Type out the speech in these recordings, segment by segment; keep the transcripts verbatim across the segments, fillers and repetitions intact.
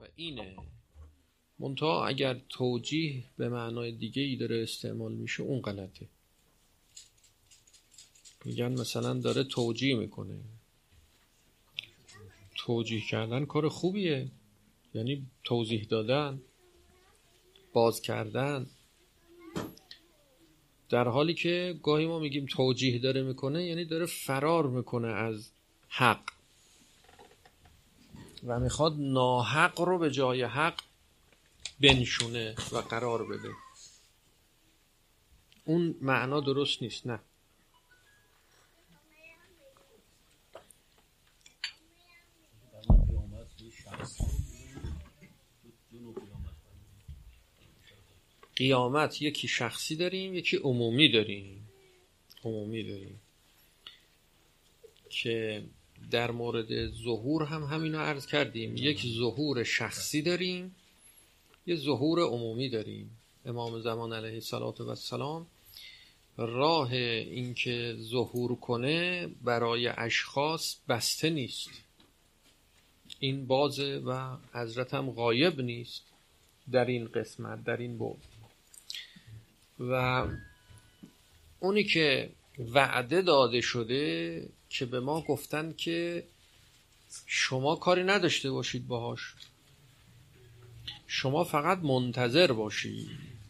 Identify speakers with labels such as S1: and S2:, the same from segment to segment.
S1: و اینه. منتها اگر توجیه به معنای دیگه ای داره استعمال میشه اون غلطه. میگن مثلا داره توجیه میکنه. توجیه کردن کار خوبیه، یعنی توضیح دادن، باز کردن، در حالی که گاهی ما میگیم توجیه داره میکنه یعنی داره فرار میکنه از حق و میخواد ناحق رو به جای حق بنشونه و قرار بده. اون معنا درست نیست. نه، قیامت یکی شخصی داریم یکی عمومی داریم. عمومی داریم که در مورد ظهور هم همینو عرض کردیم. یک ظهور شخصی داریم، یه ظهور عمومی داریم. امام زمان علیه السلام راه این که ظهور کنه برای اشخاص بسته نیست، این بازه و حضرت هم غایب نیست در این قسمت، در این بعد. و اونی که وعده داده شده که به ما گفتن که شما کاری نداشته باشید باهاش، شما فقط منتظر باشید.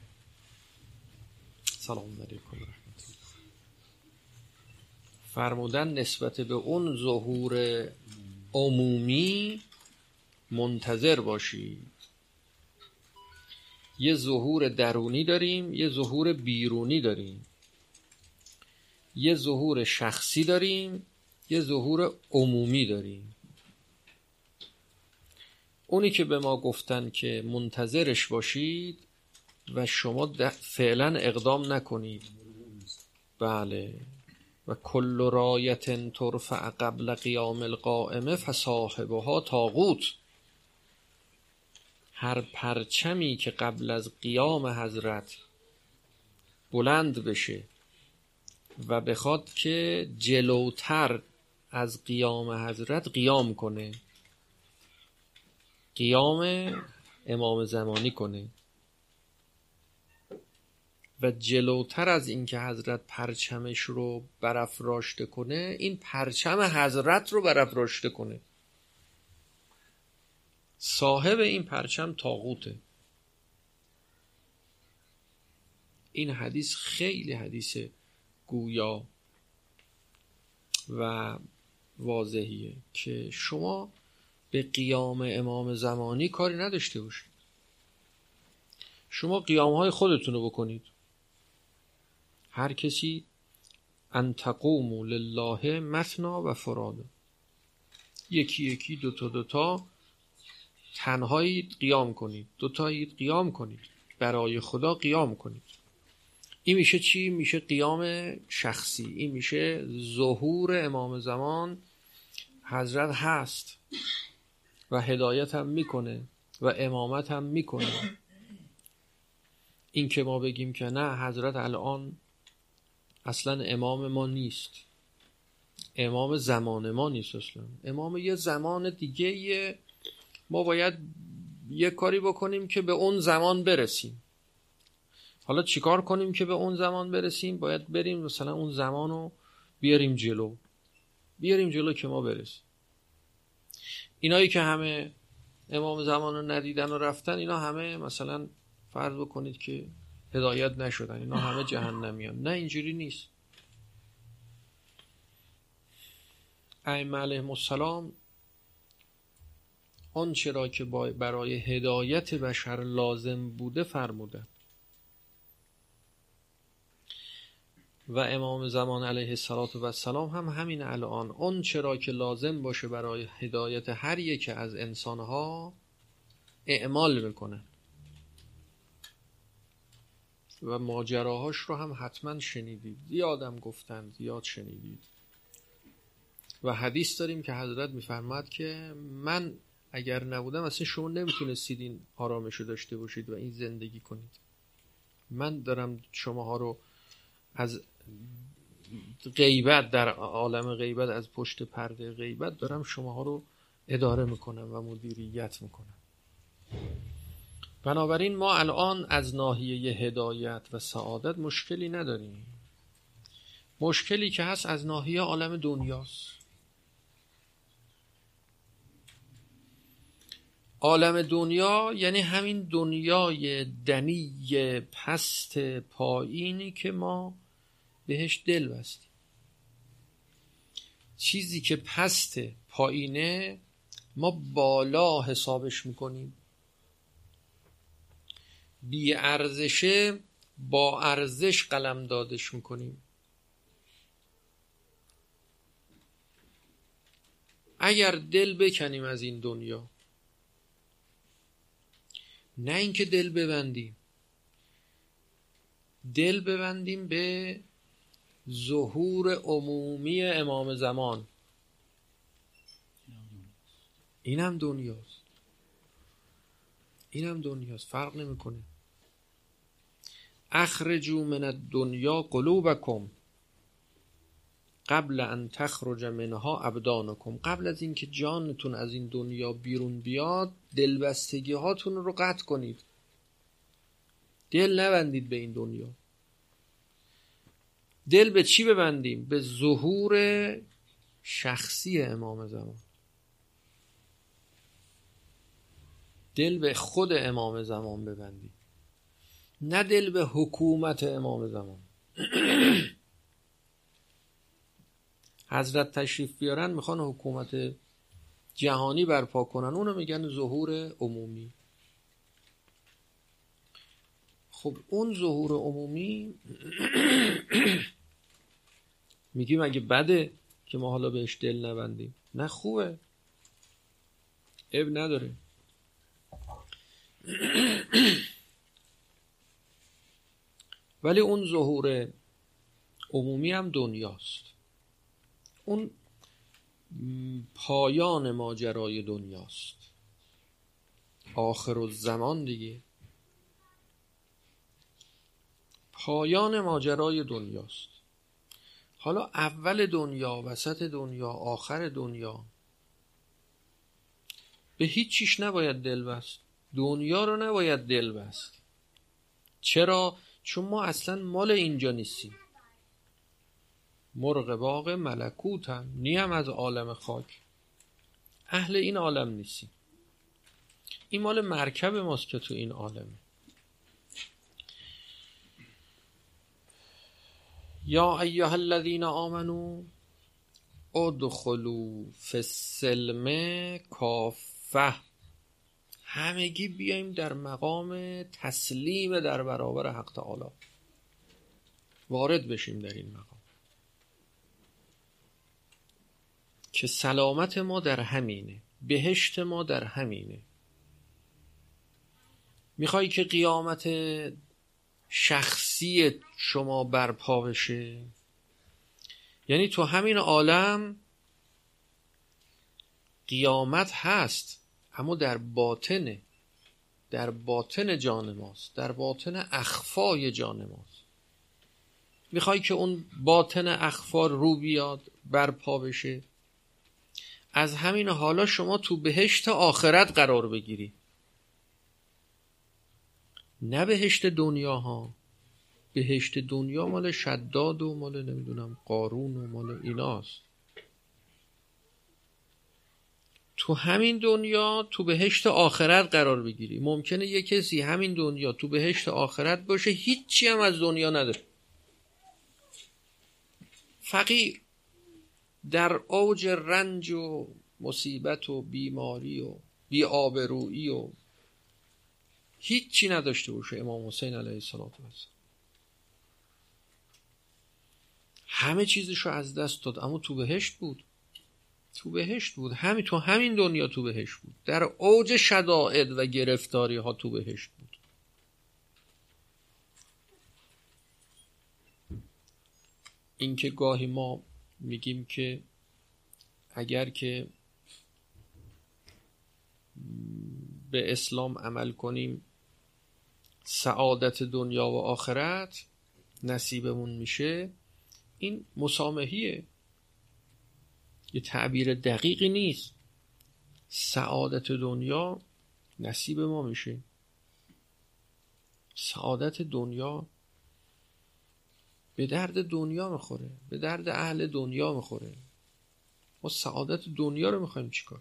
S1: سلام علیکم رحمت الله. فرمودن نسبت به اون ظهور عمومی منتظر باشید. یه ظهور درونی داریم، یه ظهور بیرونی داریم، یه ظهور شخصی داریم، یه ظهور عمومی داریم. اونی که به ما گفتن که منتظرش باشید و شما فعلا اقدام نکنید، بله، و کل رایت ترفع قبل قیام القائمه فصاحبها طاغوت. هر پرچمی که قبل از قیام حضرت بلند بشه و بخواد که جلوتر از قیام حضرت قیام کنه، قیام امام زمانی کنه و جلوتر از این که حضرت پرچمش رو برافراشته کنه، این پرچم حضرت رو برافراشته کنه، صاحب این پرچم طاغوته. این حدیث خیلی حدیث گویا و واضحیه که شما به قیام امام زمانی کاری نداشته باشید. شما قیامهای خودتون رو بکنید. هر کسی ان تقوموا لله مثنا و فرادا، یکی یکی دوتا دوتا تنهایی قیام کنید، دوتایی قیام کنید، برای خدا قیام کنید. این میشه چی؟ میشه قیام شخصی. این میشه ظهور امام زمان. حضرت هست و هدایت هم میکنه و امامت هم میکنه. این که ما بگیم که نه حضرت الان اصلا امام ما نیست، امام زمان ما نیست، اصلا امام یه زمان دیگه یه، ما باید یه کاری بکنیم که به اون زمان برسیم. حالا چیکار کنیم که به اون زمان برسیم؟ باید بریم مثلا اون زمانو بیاریم جلو، بیاریم جلو که ما برسیم. اینایی که همه امام زمان رو ندیدن و رفتن، اینا همه مثلا فرض بکنید که هدایت نشدن، اینا همه جهنمیان. نه، اینجوری نیست. ائمه علیهم السلام آن چرا که برای هدایت بشر لازم بوده فرمودن و امام زمان علیه السلام هم همین الان آن چرا که لازم باشه برای هدایت هر یک از انسانها اعمال میکنن و ماجراهاش رو هم حتما شنیدید، زیادم گفتن، زیاد شنیدید. و حدیث داریم که حضرت میفرماد که من اگر نبودم اصلا شما نمیتونستید این آرامش رو داشته باشید و این زندگی کنید. من دارم شماها رو از غیبت، در عالم غیبت، از پشت پرده غیبت دارم شماها رو اداره میکنم و مدیریت میکنم. بنابراین ما الان از ناحیه هدایت و سعادت مشکلی نداریم. مشکلی که هست از ناحیه عالم دنیاست. عالم دنیا یعنی همین دنیای دنی پست پایینی که ما بهش دل بستیم. چیزی که پست پایینه ما بالا حسابش میکنیم، بی ارزشه با ارزش قلم دادش میکنیم. اگر دل بکنیم از این دنیا، نه اینکه دل ببندیم، دل ببندیم به ظهور عمومی امام زمان، اینم دنیاست، اینم دنیاست، فرق نمیکنه. اخرجوا من الدنیا قلوبکم قبل ان تخرج منها ابدانکم. قبل از اینکه جانتون از این دنیا بیرون بیاد دلبستگی هاتون رو قطع کنید. دل نبندید به این دنیا. دل به چی ببندیم؟ به ظهور شخصی امام زمان. دل به خود امام زمان ببندید، نه دل به حکومت امام زمان. حضرت تشریف بیارن میخوان حکومت جهانی برپا کنن، اونو میگن ظهور عمومی. خب اون ظهور عمومی میگیم اگه بده که ما حالا بهش دل نبندیم؟ نه، خوبه، عیب نداره. ولی اون ظهور عمومی هم دنیاست. اون پایان ماجرای دنیاست، آخر الزمان دیگه، پایان ماجرای دنیاست. حالا اول دنیا، وسط دنیا، آخر دنیا، به هیچ چیش نباید دل بست. دنیا رو نباید دل بست. چرا؟ چون ما اصلا مال اینجا نیستیم. مرغ باغ ملکوتم، نیم از عالم خاک، اهل این عالم نیستیم. این مال مرکب ماست که تو این عالمه. یا ایها الذین آمنوا ادخلوا فی السلم کافه. همگی بیایم در مقام تسلیم در برابر حق تعالی، وارد بشیم در این مقام که سلامت ما در همینه، بهشت ما در همینه. میخوای که قیامت شخصی شما برپا بشه؟ یعنی تو همین عالم قیامت هست، اما در باطنه، در باطن جان ماست، در باطن اخفای جان ماست. میخوای که اون باطن اخفا رو بیاد، برپا بشه؟ از همین حالا شما تو بهشت آخرت قرار بگیری، نه بهشت دنیا ها. بهشت دنیا مال شداد و مال نمیدونم قارون و مال ایناست. تو همین دنیا تو بهشت آخرت قرار بگیری. ممکنه یه کسی همین دنیا تو بهشت آخرت باشه، هیچی هم از دنیا نداره، فقیر، در اوج رنج و مصیبت و بیماری و بی‌آبرویی و هیچی نداشته باشه. امام حسین علیه السلام همه چیزشو از دست داد، اما تو بهشت بود. تو بهشت بود، همین تو همین دنیا تو بهشت بود، در اوج شدائد و گرفتاری ها تو بهشت بود. این که گاهی ما میگیم که اگر که به اسلام عمل کنیم سعادت دنیا و آخرت نصیبمون میشه، این مسامحیه، یه تعبیر دقیقی نیست. سعادت دنیا نصیب ما میشه. سعادت دنیا به درد دنیا میخوره، به درد اهل دنیا میخوره. ما سعادت دنیا رو میخوایم چیکار؟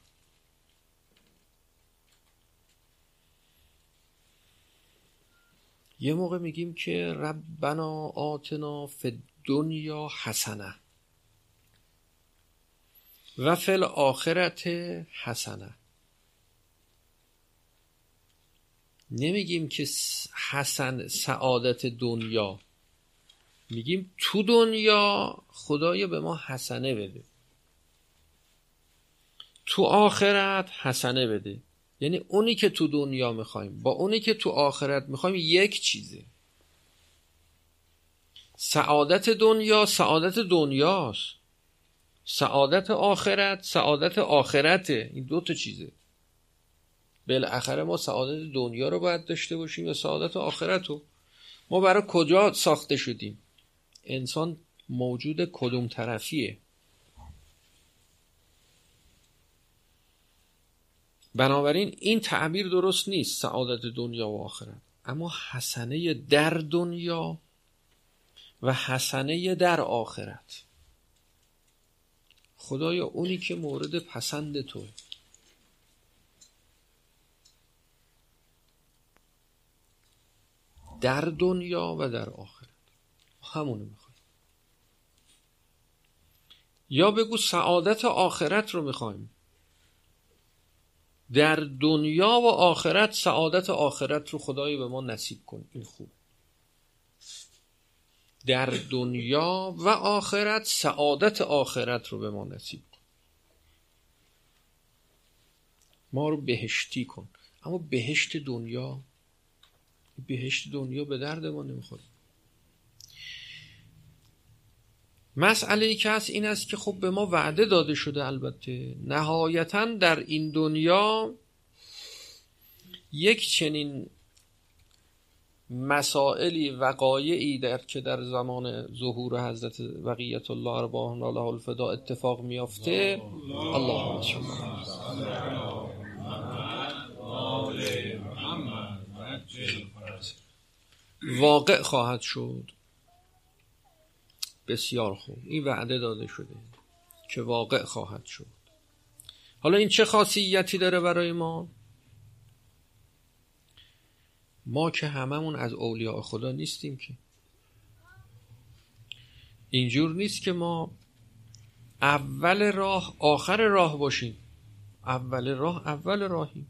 S1: یه موقع میگیم که ربنا آتنا فی الدنیا حسنه و فی الاخرت حسنه. نمیگیم که حسن سعادت دنیا، میگیم تو دنیا خدایا به ما حسنه بده، تو آخرت حسنه بده. یعنی اونی که تو دنیا میخوایم با اونی که تو آخرت میخوایم یک چیزه. سعادت دنیا سعادت دنیاست، سعادت آخرت سعادت آخرته. این دو تا چیزه. بالاخره ما سعادت دنیا رو باید داشته باشیم یا سعادت آخرت رو. ما برای کجا ساخته شدیم؟ انسان موجود کدوم طرفیه؟ بنابراین این تعبیر درست نیست، سعادت دنیا و آخرت. اما حسنه در دنیا و حسنه در آخرت. خدایا اونی که مورد پسند توه، در دنیا و در آخرت، همونو میخوایم. یا بگو سعادت آخرت رو میخوایم، در دنیا و آخرت سعادت آخرت رو خدای به ما نصیب کن. این خوب. در دنیا و آخرت سعادت آخرت رو به ما نصیب کن، ما رو بهشتی کن. اما بهشت دنیا، بهشت دنیا به درد ما نمیخوره. مسئله ای که هست این است که خب به ما وعده داده شده، البته نهایتاً در این دنیا یک چنین مسائلی وقایعی در که در زمان ظهور حضرت بقیت الله ارواحنا له الفدا اتفاق میافته. اللهم صل واقع خواهد شد. بسیار خوب، این وعده داده شده که واقع خواهد شد. حالا این چه خاصیتی داره برای ما؟ ما که هممون از اولیاء خدا نیستیم، که اینجور نیست که ما اول راه آخر راه باشیم. اول راه اول راهیم.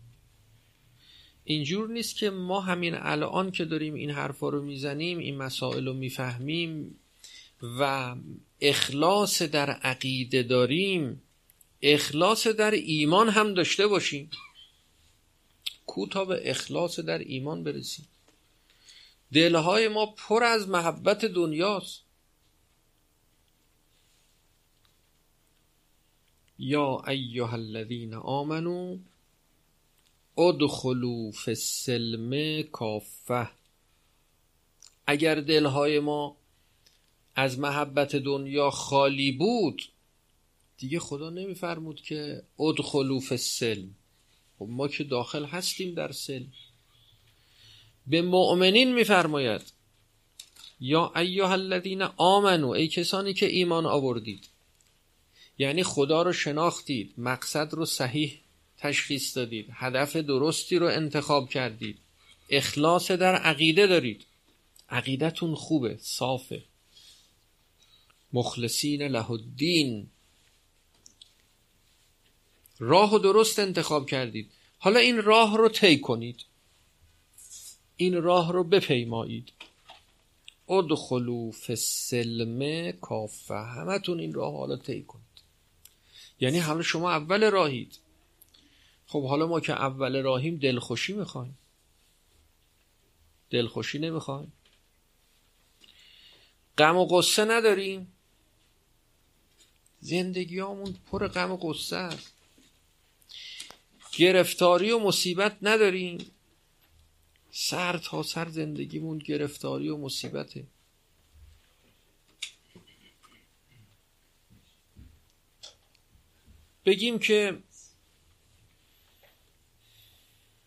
S1: اینجور نیست که ما همین الان که داریم این حرفا رو میزنیم، این مسائل رو میفهمیم و اخلاص در عقیده داریم، اخلاص در ایمان هم داشته باشیم. کو تا به اخلاص در ایمان برسیم؟ دلهای ما پر از محبت دنیاست. یا ایها الذین آمنوا ادخلوا فی السلم کافه. اگر دلهای ما از محبت دنیا خالی بود، دیگه خدا نمیفرمود که ادخلوا فی السلم. خب ما که داخل هستیم در سلم. به مؤمنین میفرماید یا ایها الذین آمنوا، ای کسانی که ایمان آوردید. یعنی خدا رو شناختید، مقصد رو صحیح تشخیص دادید، هدف درستی رو انتخاب کردید، اخلاص در عقیده دارید، عقیدتون خوبه، صافه، مخلصین له الدین، راه رو درست انتخاب کردید. حالا این راه رو طی کنید، این راه رو بپیمایید. ادخلوا فی السلم کافه. همتون این راه حالا طی کنید. یعنی حالا شما اول راهید. خب حالا ما که اول راهیم دلخوشی میخوایم، دلخوشی نمیخوایم، غم و غصه نداریم، زندگیامون پر غم و غصه است، گرفتاری و مصیبت نداریم، سر تا سر زندگیمون گرفتاری و مصیبته. بگیم که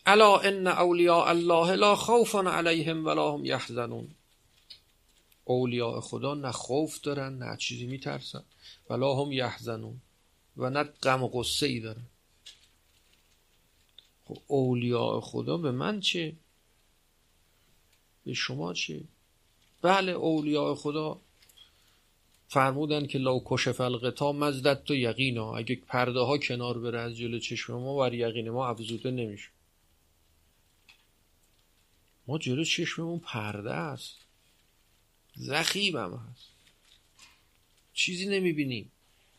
S1: الا ان اولیاء الله لا خوف علیهم ولا هم یحزنون. اولیاء خدا نه خوف دارن، نه چیزی میترسن، ولا هم یحزنون، و نه غم و غصه ای دارن. خب اولیاء خدا به من چه؟ به شما چه؟ بله اولیاء خدا فرمودن که لو کشف الغطا مزدت تو یقینا، اگه پرده ها کنار بره از جلو چشم ما، بر یقین ما افزوده نمیشه. ما جلو چشممون پرده است، زخیم هم هست، چیزی نمیبینیم.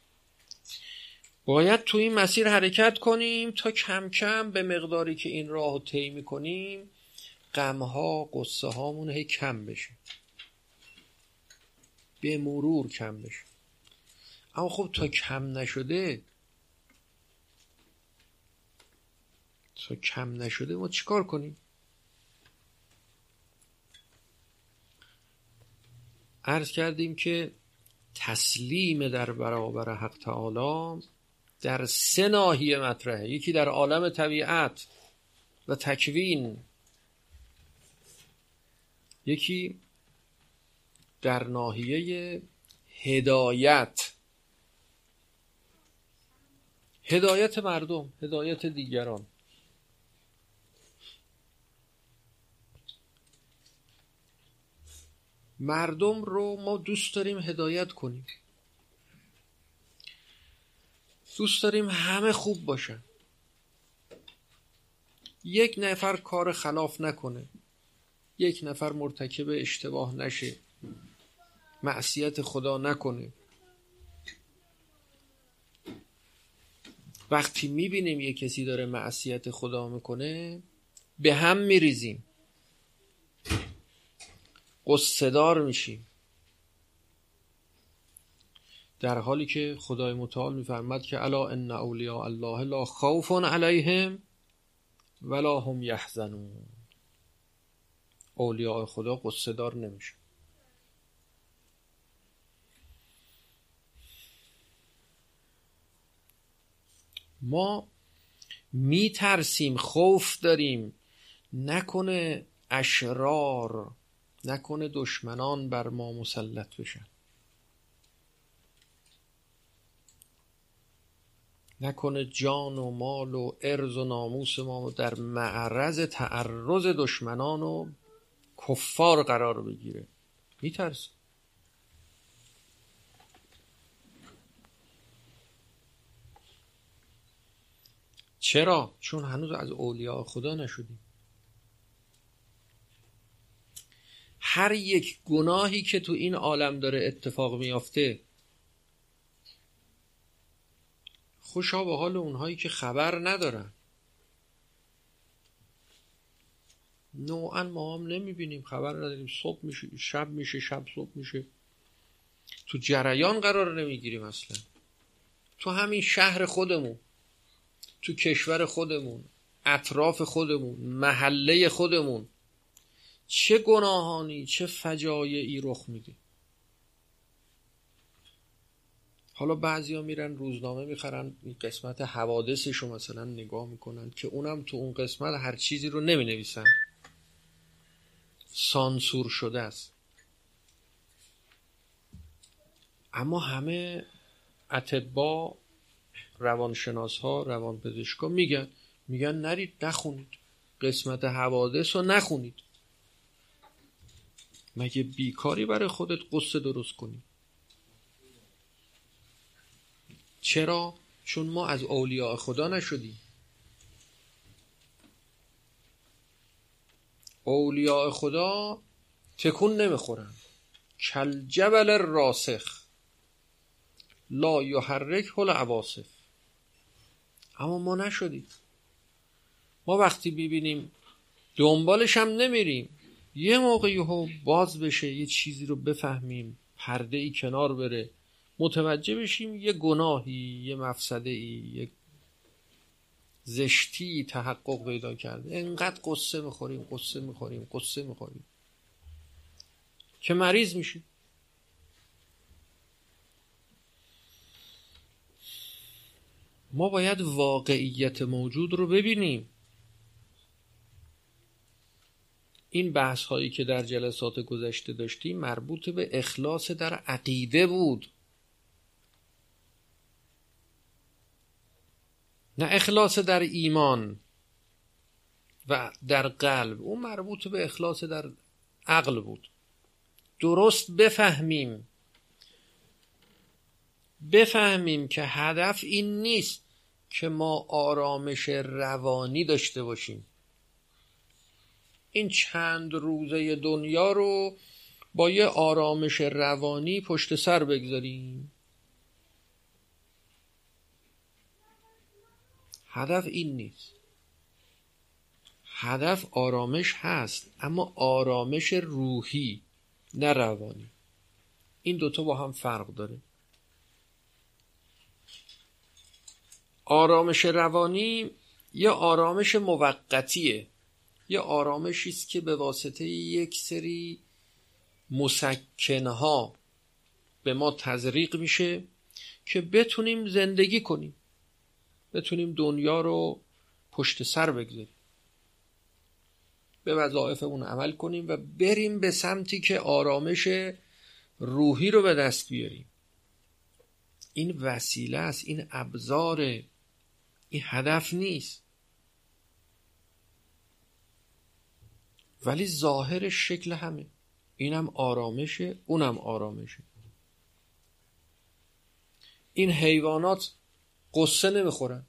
S1: باید تو این مسیر حرکت کنیم تا کم کم به مقداری که این راه رو طی میکنیم غمها غصه هامون هی کم بشه، به مرور کم بشه. اما خب تا کم نشده تا کم نشده ما چیکار کنیم؟ عرض کردیم که تسلیم در برابر حق تعالی در سه ناحیه مطرحه. یکی در عالم طبیعت و تکوین، یکی در ناحیه هدایت، هدایت مردم، هدایت دیگران. مردم رو ما دوست داریم هدایت کنیم، دوست داریم همه خوب باشن، یک نفر کار خلاف نکنه، یک نفر مرتکب اشتباه نشه، معصیت خدا نکنه. وقتی میبینیم یک کسی داره معصیت خدا میکنه به هم میریزیم، غصه دار میشیم، در حالی که خدای متعال میفرماد که الا ان اولیاء الله لا خوف علیهم ولا هم یحزنون. اولیاء خدا غصه دار نمیشه. ما میترسیم، خوف داریم نکنه اشرار، نکنه دشمنان بر ما مسلط بشن، نکنه جان و مال و عرض و ناموس ما در معرض تعرض دشمنان و کفار قرار بگیره. میترسیم. چرا؟ چون هنوز از اولیاء خدا نشدیم. هر یک گناهی که تو این عالم داره اتفاق میافته خوشا به حال اونهایی که خبر ندارن. نوعا ما هم نمیبینیم، خبر نداریم، صبح میشه شب میشه، شب صبح میشه، تو جریان قرار نمیگیریم اصلا. تو همین شهر خودمون، تو کشور خودمون، اطراف خودمون، محله خودمون چه گناهانی، چه فجایعی رخ میده. حالا بعضیا میرن روزنامه میخرن، این قسمت حوادثشو مثلا نگاه میکنن که اونم تو اون قسمت هر چیزی رو نمی نویسن، سانسور شده است. اما همه اطباء، روانشناس ها، روانپزشکا میگن میگن نرید نخونید قسمت حوادث رو، نخونید. مگه بیکاری برای خودت قصه درست کنی؟ چرا؟ چون ما از اولیاء خدا نشدیم. اولیاء خدا تکون نمیخورن، کل جبل راسخ لا یحرک العواصف. اما ما نشدیم. ما وقتی ببینیم دنبالش هم نمیریم، یه موقعی ها باز بشه، یه چیزی رو بفهمیم، پرده ای کنار بره، متوجه بشیم یه گناهی، یه مفسده ای، یه زشتی تحقق پیدا کرده، انقدر قصه میخوریم قصه میخوریم قصه میخوریم که مریض میشیم. ما باید واقعیت موجود رو ببینیم. این بحث هایی که در جلسات گذشته داشتیم مربوط به اخلاص در عقیده بود، نه اخلاص در ایمان و در قلب. اون مربوط به اخلاص در عقل بود. درست بفهمیم بفهمیم که هدف این نیست که ما آرامش روانی داشته باشیم، این چند روزه دنیا رو با یه آرامش روانی پشت سر بگذاریم. هدف این نیست. هدف آرامش هست، اما آرامش روحی نه روانی. این دوتا با هم فرق داره. آرامش روانی یه آرامش موقتیه، یه آرامشی است که به واسطه یک سری مسکنها به ما تزریق میشه که بتونیم زندگی کنیم، بتونیم دنیا رو پشت سر بگذاریم، به وظایفمون عمل کنیم و بریم به سمتی که آرامش روحی رو به دست بیاریم. این وسیله است، این ابزاره، این هدف نیست. ولی ظاهر شکل همه، اینم آرامشه اونم آرامشه. این حیوانات قصه نمیخورن.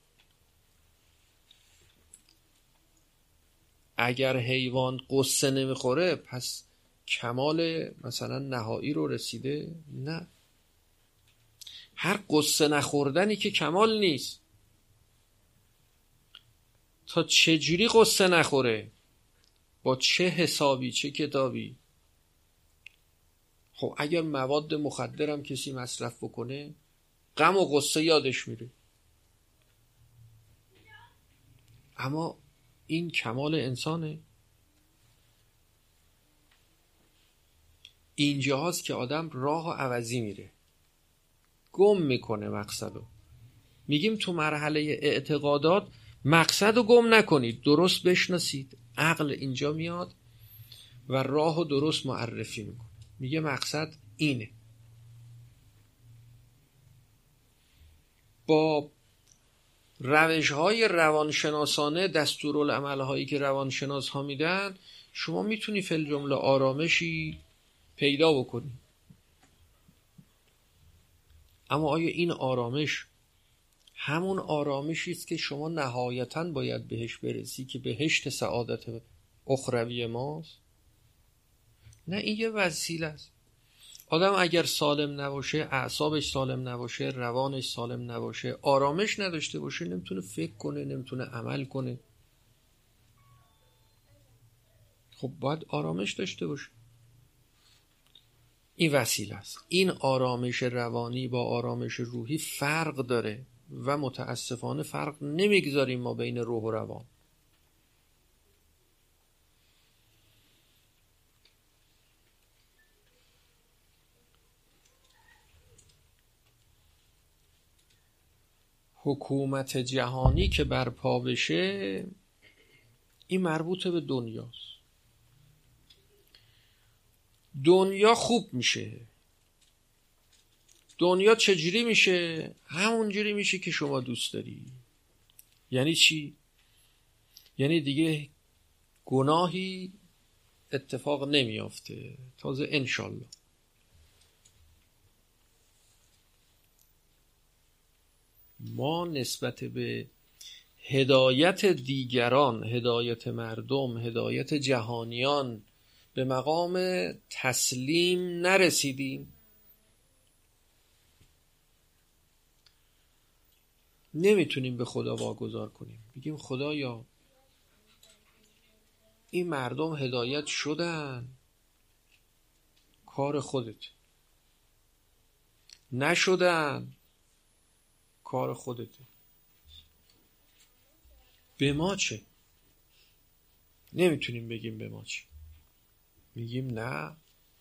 S1: اگر حیوان قصه نمیخوره پس کمال مثلا نهایی رو رسیده؟ نه، هر قصه نخوردنی که کمال نیست. تا چجوری قصه نخوره؟ با چه حسابی، چه کتابی؟ خب اگر مواد مخدرم کسی مصرف بکنه غم و قصه یادش میره. اما این کمال انسانه. اینجاست که آدم راه و عوضی میره، گم میکنه مقصدو. میگیم تو مرحله اعتقادات مقصدو گم نکنید، درست بشناسید. عقل اینجا میاد و راهو درست معرفی میکنه، میگه مقصد اینه. با روش‌های روانشناسانه، دستورالعمل‌هایی که روانشناس ها میدن، شما میتونی فی الجمله آرامشی پیدا بکنی. اما آیا این آرامش همون آرامشی است که شما نهایتاً باید بهش برسی که بهشت سعادت اخروی ماست؟ نه، این یه وسیله است. آدم اگر سالم نباشه، اعصابش سالم نباشه، روانش سالم نباشه، آرامش نداشته باشه، نمیتونه فکر کنه، نمیتونه عمل کنه. خب باید آرامش داشته باشه. این وسیله است. این آرامش روانی با آرامش روحی فرق داره و متاسفانه فرق نمیگذاریم ما بین روح و روان. حکومت جهانی که برپا بشه، این مربوط به دنیاست. دنیا خوب میشه. دنیا چجوری میشه؟ همون جوری میشه که شما دوست داری. یعنی چی؟ یعنی دیگه گناهی اتفاق نمیافته. تازه انشالله. ما نسبت به هدایت دیگران، هدایت مردم، هدایت جهانیان به مقام تسلیم نرسیدیم. نمیتونیم به خدا واگذار کنیم. میگیم خدایا این مردم هدایت شدن، کار خودت. نشدن، کار خودته. به ما چه؟ نمیتونیم بگیم به ما چه. میگیم نه،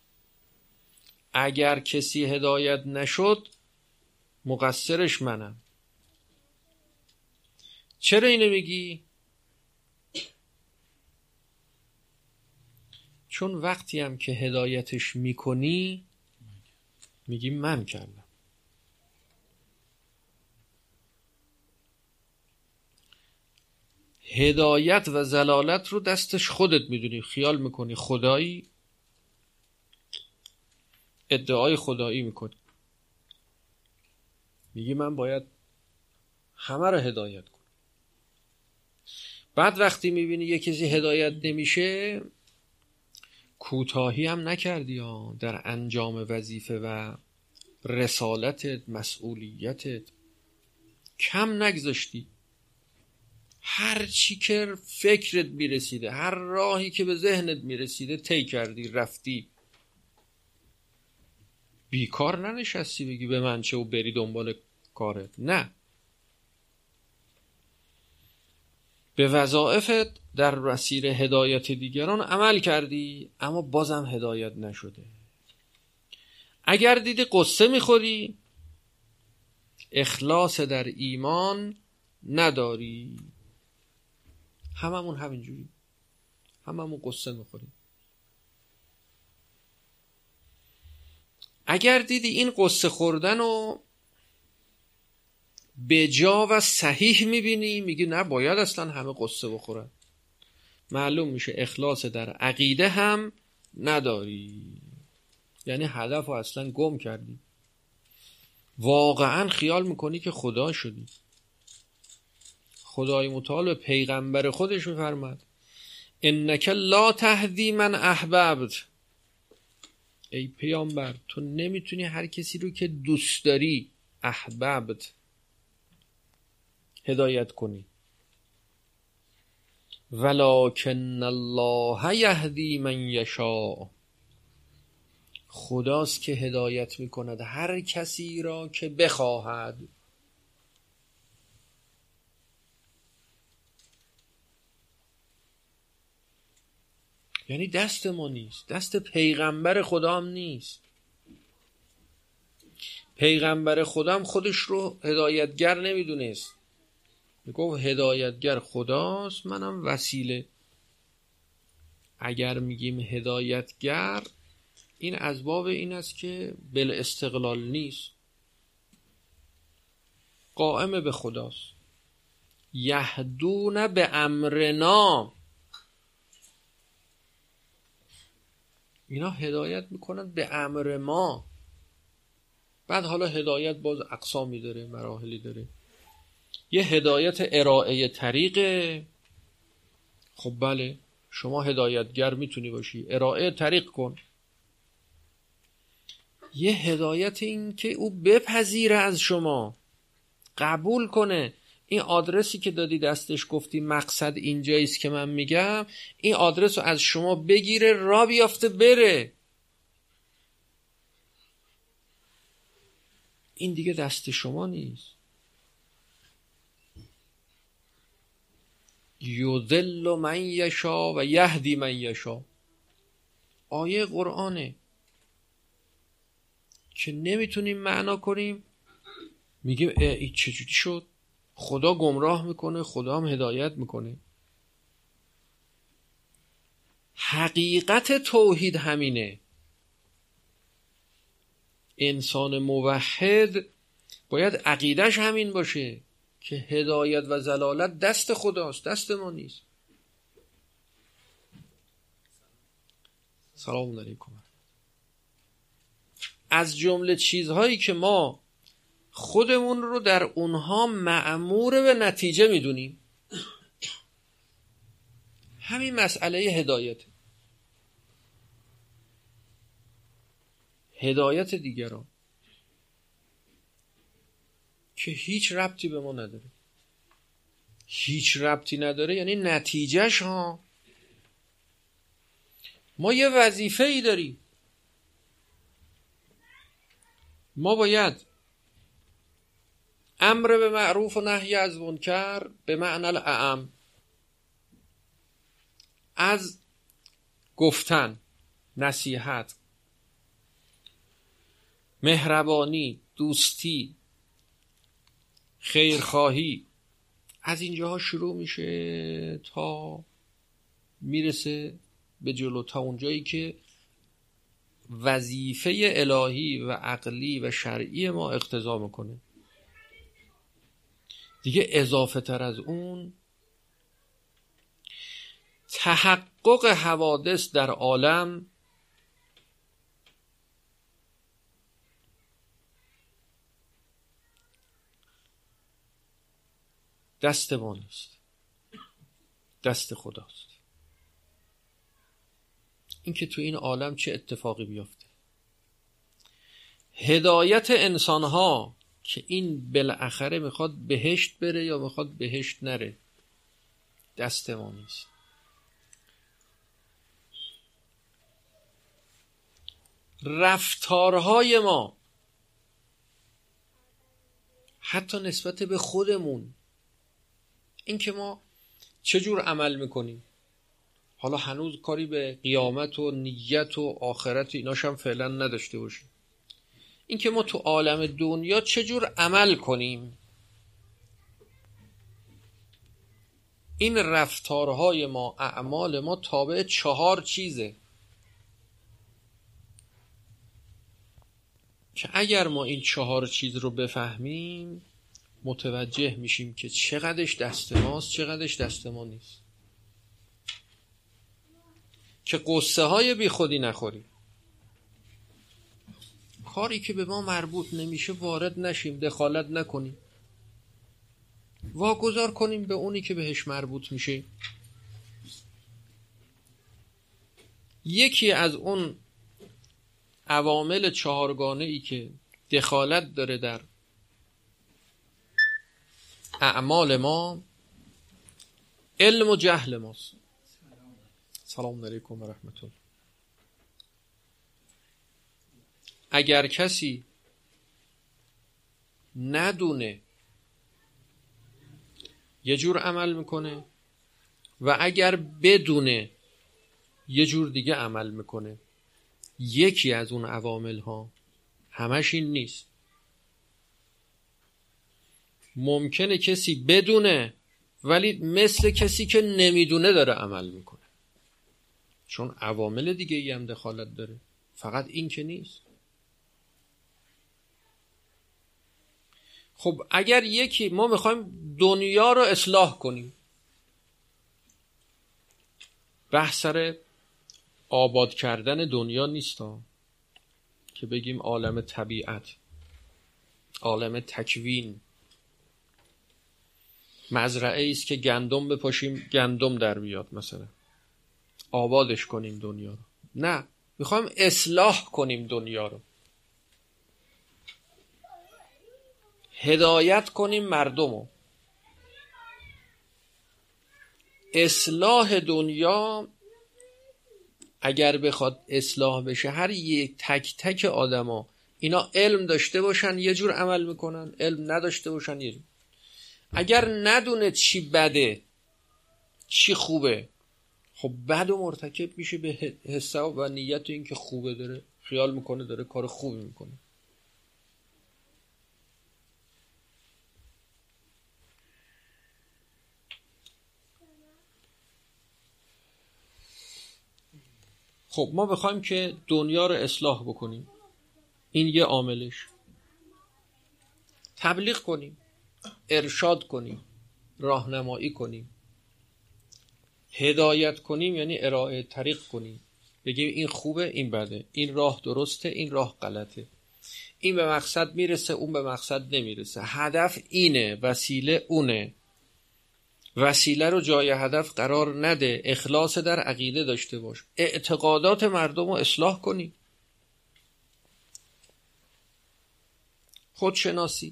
S1: اگر کسی هدایت نشد مقصرش منم. چرا اینو میگی؟ چون وقتی هم که هدایتش میکنی میگی من کردم. هدایت و ضلالت رو دستش خودت میدونی، خیال میکنی خدایی، ادعای خدایی میکنی، میگی من باید همه رو هدایت کنم. بعد وقتی میبینی یه کسی هدایت نمیشه، کوتاهی هم نکردی ها در انجام وظیفه و رسالتت، مسئولیتت، کم نگذاشتی. هر چی که فکرت میرسیده، هر راهی که به ذهنت میرسیده طی کردی، رفتی. بیکار ننشستی بگی به من چه و بری دنبال کارت. نه، به وظایفت در مسیر هدایت دیگران عمل کردی، اما بازم هدایت نشده. اگر دیدی قصه میخوری، اخلاص در ایمان نداری، هممون همینجوری، هممون قصه میخوریم. اگر دیدی این قصه خوردن رو به جا و صحیح میبینی، میگی نه باید اصلا همه قصه بخورن، معلوم میشه اخلاص در عقیده هم نداری، یعنی هدف رو اصلا گم کردی. واقعا خیال میکنی که خدا شدی. خدای متعال به پیغمبر خودش میفرماد انک لا تهدی من احببت، ای پیامبر تو نمیتونی هر کسی رو که دوست داری، احببت، هدایت کنی. ولکن الله یهدی من یشاء، خداست که هدایت میکند هر کسی را که بخواهد. یعنی دست ما نیست، دست پیغمبر خدا هم نیست. پیغمبر خدا هم خودش رو هدایتگر نمیدونست، میگفت هدایتگر خداست، منم وسیله. اگر میگیم هدایتگر، این از باب این است که بل استقلال نیست، قائم به خداست. یهدون به امرنا، اینا هدایت میکنن به امر ما. بعد حالا هدایت باز اقسامی داره، مراحلی داره. یه هدایت ارائه طریقه، خب بله شما هدایتگر میتونی باشی، ارائه طریق کن. یه هدایت این که او بپذیره از شما، قبول کنه این آدرسی که دادی دستش گفتی مقصد اینجاییست که من میگم، این آدرس رو از شما بگیره، را بیافته بره. این دیگه دست شما نیست. یضل من یشا و یهدی من یشا، آیه قرآنه که نمیتونیم معنا کنیم، میگیم این چجوری شد؟ خدا گمراه میکنه، خدا هم هدایت میکنه. حقیقت توحید همینه. انسان موحد باید عقیدش همین باشه که هدایت و ضلالت دست خداست، دست ما نیست. سلام علیکم. از جمله چیزهایی که ما خودمون رو در اونها مأمور به نتیجه میدونیم، همین مسئله هدایت، هدایت دیگران که هیچ ربطی به ما نداره. هیچ ربطی نداره یعنی نتیجهش ها. ما یه وظیفه ای داریم، ما باید امر به معروف و نهی از منکر به معنی الاعم، از گفتن، نصیحت، مهربانی، دوستی، خیرخواهی، از اینجاها شروع میشه تا میرسه به جلو تا اونجایی که وظیفه الهی و عقلی و شرعی ما اقتضا میکنه. دیگه اضافه تر از اون تحقق حوادث در عالم دست ما نیست، دست خداست. این که تو این عالم چه اتفاقی بیفته، هدایت انسانها که این بالاخره میخواد بهشت بره یا میخواد بهشت نره، دست ما نیست. رفتارهای ما حتی نسبت به خودمون، این که ما چجور عمل میکنیم، حالا هنوز کاری به قیامت و نیت و آخرت و ایناش هم فعلا نداشته باشیم، این که ما تو عالم دنیا چجور عمل کنیم، این رفتارهای ما، اعمال ما تابع چهار چیزه که اگر ما این چهار چیز رو بفهمیم متوجه میشیم که چقدرش دست ماست، چقدرش دست ما نیست. که قصه های بی خودی نخوریم، کاری که به ما مربوط نمیشه وارد نشیم، دخالت نکنیم، واگذار کنیم به اونی که بهش مربوط میشه. یکی از اون عوامل چهارگانه ای که دخالت داره در اعمال ما، علم و جهل ماست. سلام علیکم و رحمت الله. اگر کسی ندونه یه جور عمل میکنه و اگر بدونه یه جور دیگه عمل میکنه. یکی از اون عوامل ها، همش این نیست. ممکنه کسی بدونه ولی مثل کسی که نمیدونه داره عمل میکنه، چون عوامل دیگه ای هم دخالت داره، فقط این که نیست. خب اگر یکی ما میخوایم دنیا رو اصلاح کنیم، بحث سر آباد کردن دنیا نیست ها، که بگیم عالم طبیعت، عالم تکوین، مزرعه است که گندم بپاشیم گندم در بیاد، مثلا آبادش کنیم دنیا رو. نه، میخوایم اصلاح کنیم دنیا رو، هدایت کنیم مردم رو. اصلاح دنیا اگر بخواد اصلاح بشه، هر یک تک تک آدما اینا علم داشته باشن یه جور عمل میکنن، علم نداشته باشن یه جور. اگر ندونه چی بده چی خوبه، خب بد و مرتکب میشه به حساب و نیت این که خوبه، داره خیال میکنه داره کار خوبی میکنه. خب ما بخوایم که دنیا رو اصلاح بکنیم، این یه عاملش. تبلیغ کنیم، ارشاد کنیم، راهنمایی کنیم، هدایت کنیم، یعنی ارائه طریق کنیم، بگیم این خوبه این بده، این راه درسته این راه غلطه، این به مقصد میرسه اون به مقصد نمیرسه، هدف اینه وسیله اونه، وسیله رو جای هدف قرار نده، اخلاص در عقیده داشته باش، اعتقادات مردم رو اصلاح کنی. خودشناسی،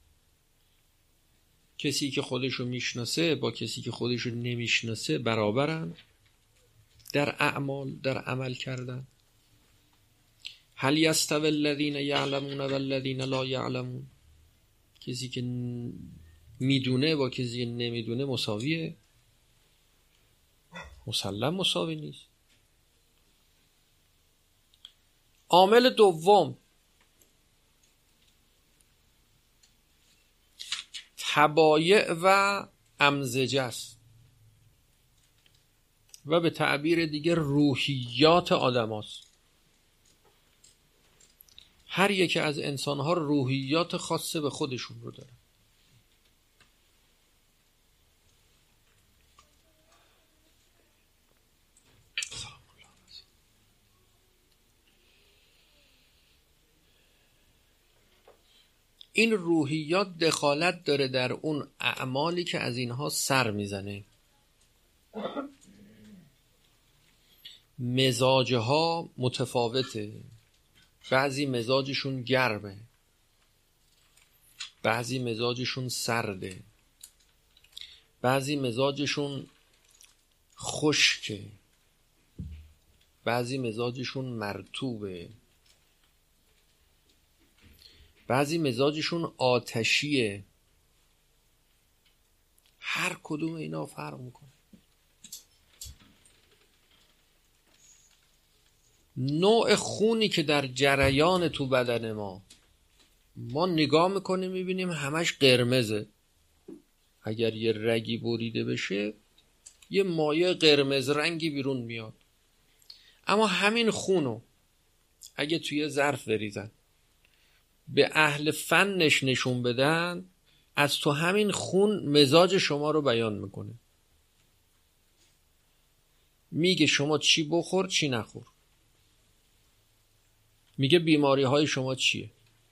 S1: کسی که خودشو میشناسه با کسی که خودشو نمیشناسه برابرن در اعمال، در عمل کردن. هل یستوی الذین یعلمون والذین لا یعلمون، کسی که میدونه با کسی که نمیدونه مساویه؟ مسلم مساوی نیست. عامل دوم تبایع و امزجه است. و به تعبیر دیگه روحیات آدم هاست. هر یک از انسان ها روحیات خاصه به خودشون رو داره. این روحیات دخالت داره در اون اعمالی که از اینها سر میزنه. مزاجها متفاوته. بعضی مزاجشون گرمه، بعضی مزاجشون سرده، بعضی مزاجشون خشکه، بعضی مزاجشون مرطوبه، بعضی مزاجشون آتشیه. هر کدوم اینا فرق میکنه. نوع خونی که در جریان تو بدن ما ما نگاه میکنیم میبینیم همش قرمزه. اگر یه رگی بریده بشه یه مایع قرمز رنگی بیرون میاد. اما همین خونو اگه توی ظرف بریزن به اهل فنش نشون بدن، از تو همین خون مزاج شما رو بیان میکنه. میگه شما چی بخور چی نخور، میگه بیماری های شما چیه،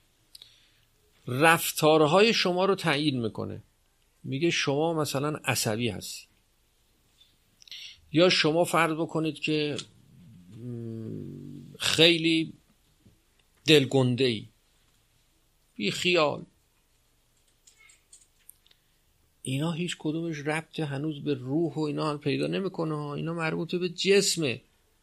S1: رفتارهای شما رو تعیین میکنه. میگه شما مثلا عصبی هستی، یا شما فرض بکنید که خیلی دلگنده ای، بی خیال. اینا هیچ کدومش ربط هنوز به روح و اینا هم پیدا نمیکنه ها. اینا مربوط به جسمه.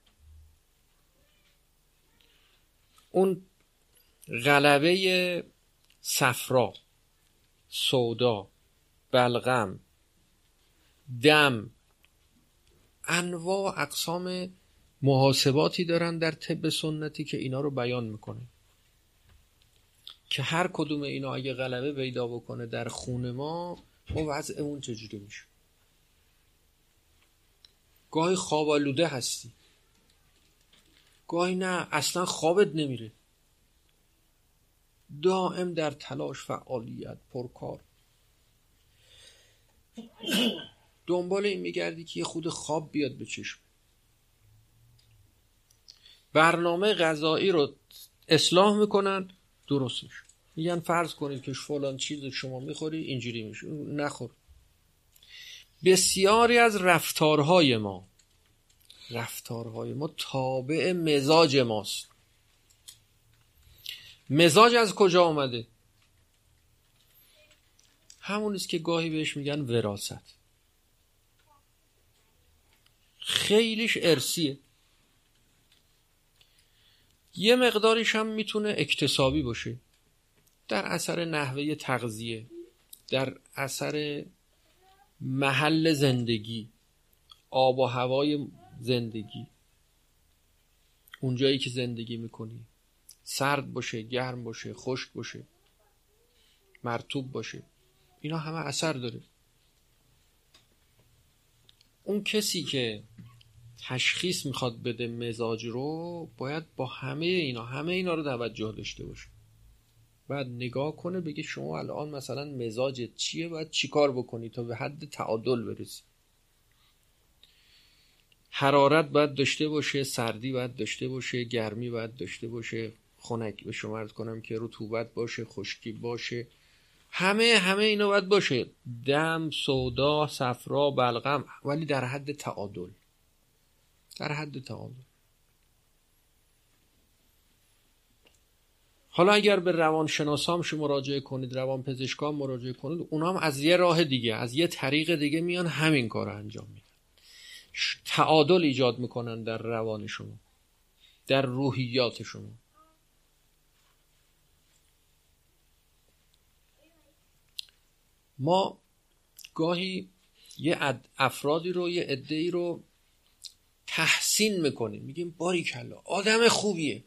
S1: اون غلبه صفرا، سودا، بلغم، دم، انواع اقسام محاسباتی دارن در طب سنتی که اینا رو بیان میکنه که هر کدوم اینا اگه غلبه پیدا بکنه در خون ما، ما وضعمون چجوری میشه. گاهی خواب آلوده هستی، گاهی نه اصلا خوابت نمیره، دائم در تلاش، فعالیت، پرکار، دنبال این میگردی که یه خود خواب بیاد به چشم. برنامه غذایی رو اصلاح میکنن، درست میشه. میگن فرض کنید که فلان چیز شما میخوری اینجوری میشه، نخور. بسیاری از رفتارهای ما رفتارهای ما تابع مزاج ماست. مزاج از کجا آمده؟ همونیست که گاهی بهش میگن وراثت. خیلیش ارثیه. یه مقداریش هم میتونه اکتسابی باشه، در اثر نحوه تغذیه، در اثر محل زندگی، آب و هوای زندگی، اونجایی که زندگی میکنی، سرد باشه، گرم باشه، خشک باشه، مرطوب باشه، اینا همه اثر داره. اون کسی که تشخیص میخواد بده مزاج رو، باید با همه اینا همه اینا رو توجه داشته باشه. باید نگاه کنه بگه شما الان مثلا مزاجت چیه، باید چی کار بکنی تا به حد تعادل برسی. حرارت باید داشته باشه، سردی باید داشته باشه، گرمی باید داشته باشه، خنک به شما عرض کنم که رطوبت باشه، خشکی باشه، همه همه اینا باید باشه. دم، سودا، صفرا، بلغم، ولی در حد تعادل. در حد تعادل. حالا اگر به روانشناسام شما مراجعه کنید، روان پزشکان مراجعه کنید، اونا هم از یه راه دیگه، از یه طریق دیگه میان همین کار رو انجام میدن. تعادل ایجاد میکنن در روان شما، در روحیات شما. ما گاهی یه افرادی رو، یه عده‌ای رو تحسین میکنیم، میگیم باریکلا آدم خوبیه،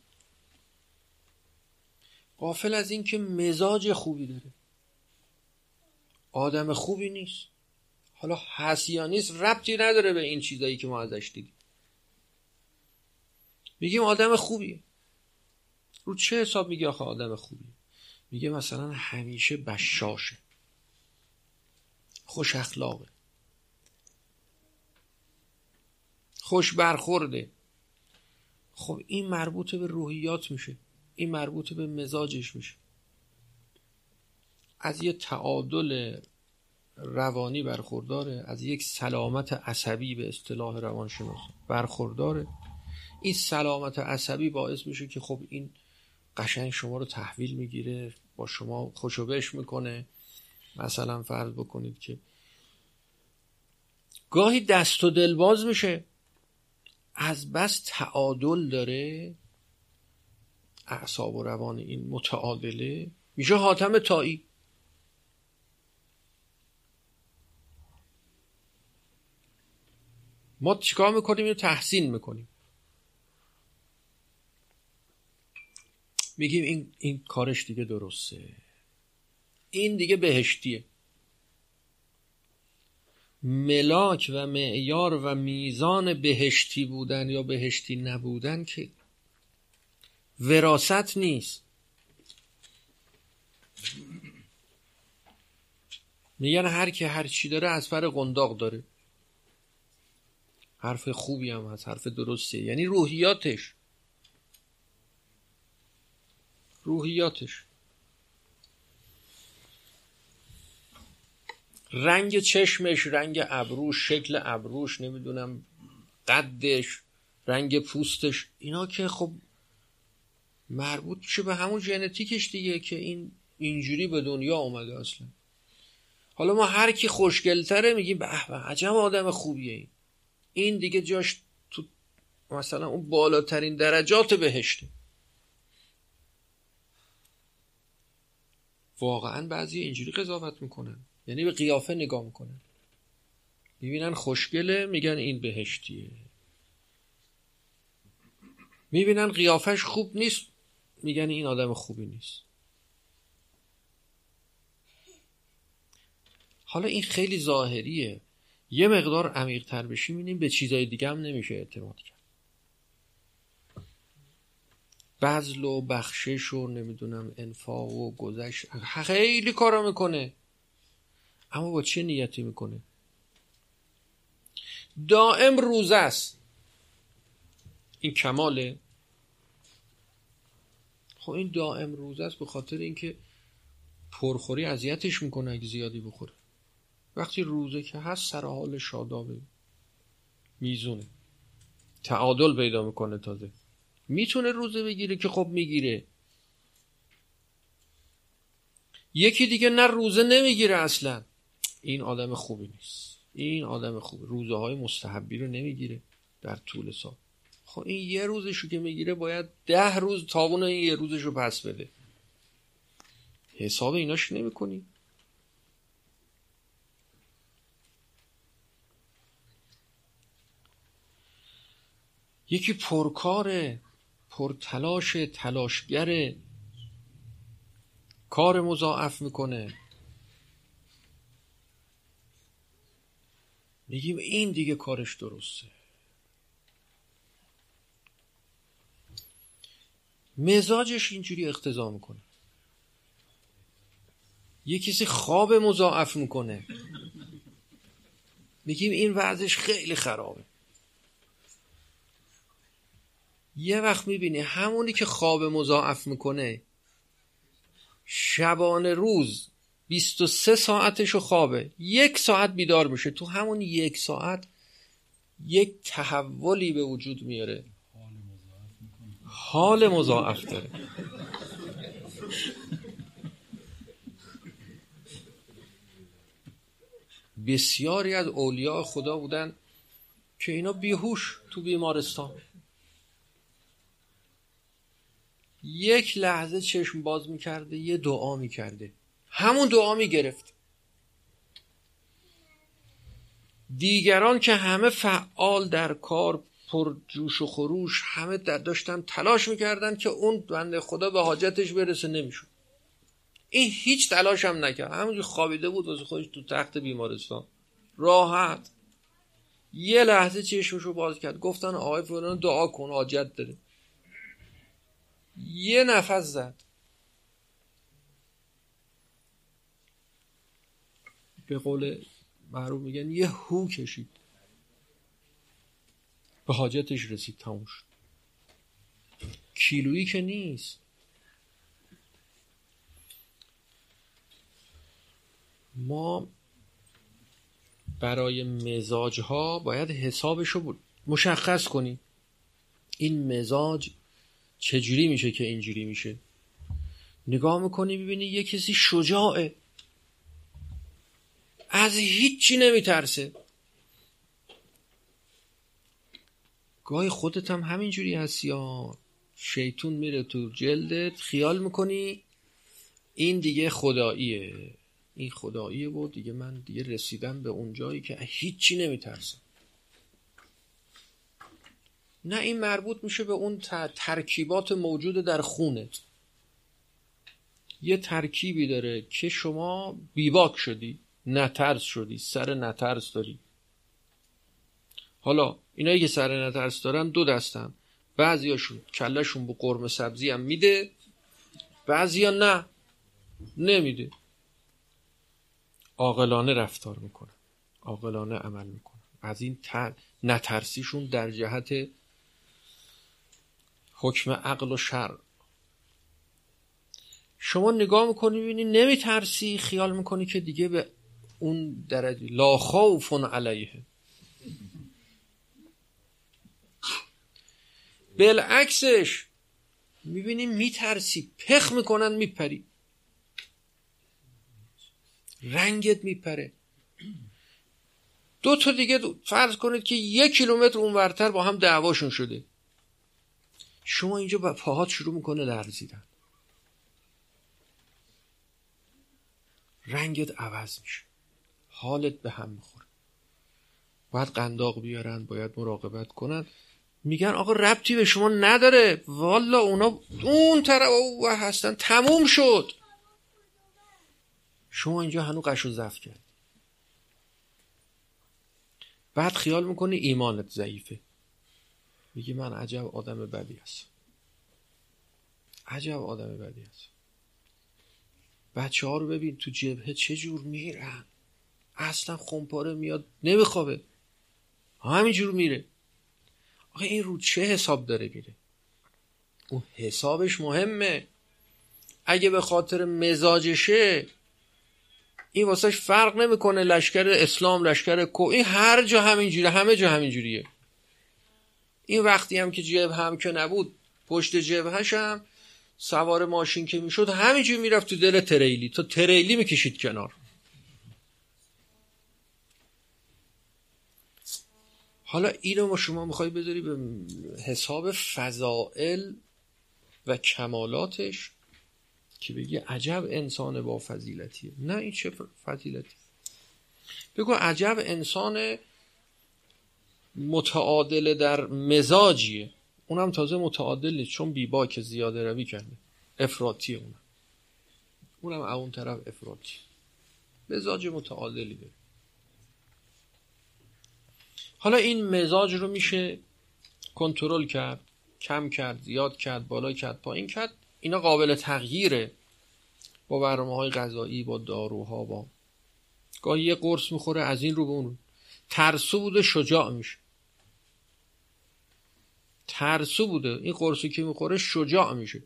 S1: غافل از این که مزاج خوبی داره. آدم خوبی نیست. حالا هست یا نیست ربطی نداره به این چیزایی که ما ازش دیدیم. میگیم آدم خوبیه. رو چه حساب میگه آخه آدم خوبیه؟ میگه مثلا همیشه بشاشه، خوش اخلاقه، خوش برخورده. خب این مربوط به روحیات میشه، این مربوط به مزاجش میشه. از یه تعادل روانی برخورداره، از یک سلامت عصبی به اصطلاح روانشناس برخورداره. این سلامت عصبی باعث میشه که خب این قشنگ شما رو تحویل میگیره، با شما خوشو بش میکنه. مثلا فرض بکنید که گاهی دست و دل باز میشه، از بس تعادل داره، اعصاب و روان این متعادله، میشه حاتم طایی. ما چیکار میکنیم؟ اینو تحسین میکنیم، میگیم این این کارش دیگه درسته، این دیگه بهشتیه. ملاک و معیار و میزان بهشتی بودن یا بهشتی نبودن که وراثت نیست. میگن هر کی هر چی داره از پر قنداق داره. حرف خوبی هم هست، حرف درسته. یعنی روحیاتش روحیاتش رنگ چشمش، رنگ ابروش، شکل ابروش، نمیدونم قدش، رنگ پوستش، اینا که خب مربوط میشه به همون ژنتیکش دیگه که این اینجوری به دنیا اومده اصلا. حالا ما هر کی خوشگل‌تره میگیم به به عجب آدم خوبیه، این این دیگه جاش تو مثلا اون بالاترین درجات بهشته. واقعا بعضی اینجوری قضاوت میکنن، یعنی به قیافه نگاه میکنن، میبینن خوشگله میگن این بهشتیه، میبینن قیافش خوب نیست میگن این آدم خوبی نیست. حالا این خیلی ظاهریه، یه مقدار عمیق تر بشیم میبینیم به چیزای دیگه هم نمیشه اعتماد کرد. بذل و بخشش و نمیدونم انفاق و گذشت خیلی کارا میکنه، اما با چه نیتی میکنه؟ دائم روزه است. این کماله؟ خب این دائم روزه است به خاطر اینکه پرخوری اذیتش میکنه اگه زیادی بخوره. وقتی روزه که هست سر حال شادابه، میزونه، تعادل پیدا میکنه، تازه میتونه روزه بگیره که خب میگیره. یکی دیگه نه روزه نمیگیره اصلا، این آدم خوبی نیست، این آدم خوبه، روزه های مستحبی رو نمیگیره در طول سال. خب این یه روزشو که میگیره باید ده روز تاوان این یه روزشو پس بده. حساب ایناش نمی کنی؟ یکی پرکاره، پرتلاشه، تلاشگره، کار مضاعف میکنه، میگیم این دیگه کارش درسته. مزاجش اینجوری اقتضا میکنه. یه کسی خواب مضاعف میکنه میگیم این وضعش خیلی خرابه. یه وقت میبینی همونی که خواب مضاعف میکنه شبانه روز بیست و سه ساعتشو خوابه، یک ساعت بیدار میشه، تو همون یک ساعت یک تحولی به وجود میاره، حال مضاعف داره. بسیاری از اولیاء خدا بودن که اینا بیهوش تو بیمارستان یک لحظه چشم باز میکرده یه دعا میکرده، همون دعا میگرفت. دیگران که همه فعال در کار، پر جوش و خروش، همه داشتن تلاش میکردن که اون بنده خدا به حاجتش برسه، نمیشد. این هیچ تلاش هم نکرد، همونجور خوابیده بود واسه خودش تو تخت بیمارستان. راحت. یه لحظه چشمشو باز کرد، گفتن آقای فلان دعا کن حاجت داره. یه نفس زد، به قول معروف میگن یه هو کشید، به حاجتش رسید، تموم شد. کیلویی که نیست. ما برای مزاج ها باید حسابشو مشخص کنیم. این مزاج چجوری میشه که اینجوری میشه؟ نگاه میکنی ببینی یه کسی شجاعه، از هیچی نمیترسه. گاهی خودت هم همینجوری هستی ها، شیطون میره تو جلدت، خیال میکنی این دیگه خداییه، این خداییه بود دیگه، من دیگه رسیدم به اون جایی که هیچی نمیترسم. نه، این مربوط میشه به اون ترکیبات موجود در خونت. یه ترکیبی داره که شما بیباک شدی، نترس شدی، سر نترس داری. حالا اینایی که سر نترس دارن دو دستن، بعضیاشون کلشون با قرمه سبزی هم میده، بعضیا نه، نمیده. عاقلانه رفتار میکنن، عاقلانه عمل میکنن. از این تر... نترسیشون در جهت حکم عقل و شرع. شما نگاه میکنی ببینی نمیترسی، خیال میکنی که دیگه به اون درجه لا خوف علیه. بالعکسش میبینی میترسی، پخ میکنن میپری، رنگت میپره. دو تا دیگه دو. فرض کنید که یک کیلومتر اونورتر با هم دعواشون شده، شما اینجا با پاهات شروع میکنه لرزیدن، رنگت عوض میشه، حالت به هم میخوره. باید قنداق بیارن، باید مراقبت کنن. میگن آقا ربطی به شما نداره، والا اونا اون طرف هستن، تموم شد. شما اینجا هنو قش و زفت کرد. بعد خیال میکنی ایمانت ضعیفه، میگی من عجب آدم بدی هستم، عجب آدم بدی هستم. بچه ها رو ببین تو جبهه چه جور میرن، اصلا خمپاره میاد نمیخوابه، همینجور میره. آخه این رو چه حساب داره میره؟ اون حسابش مهمه. اگه به خاطر مزاجشه، این واسهش فرق نمیکنه لشکر اسلام، لشکر کو، این هر جا همینجوریه، همه جا همینجوریه. این وقتی هم که جبهه هم که نبود، پشت جبهش هم سوار ماشین که میشد همینجوری میرفت تو دل تریلی، تا تریلی میکشید کنار. حالا اینو ما شما میخوای بذاری به حساب فضائل و کمالاتش که بگی عجب انسان با فضیلتیه. نه، این چه فضیلتی؟ بگو عجب انسان متعادل در مزاجیه. اونم تازه متعادل نیست، چون بیباک زیاده روی کرده، افراطیه. اونم اونم اون طرف افراطی، مزاج متعادلی داره. حالا این مزاج رو میشه کنترل کرد، کم کرد، زیاد کرد، بالا کرد، پایین کرد. اینا قابل تغییره با برنامه‌های غذایی، با داروها. با گاهی یه قرص میخوره از این رو به اون، ترسو بوده شجاع میشه، ترسو بوده این قرصی که میخوره شجاع میشه.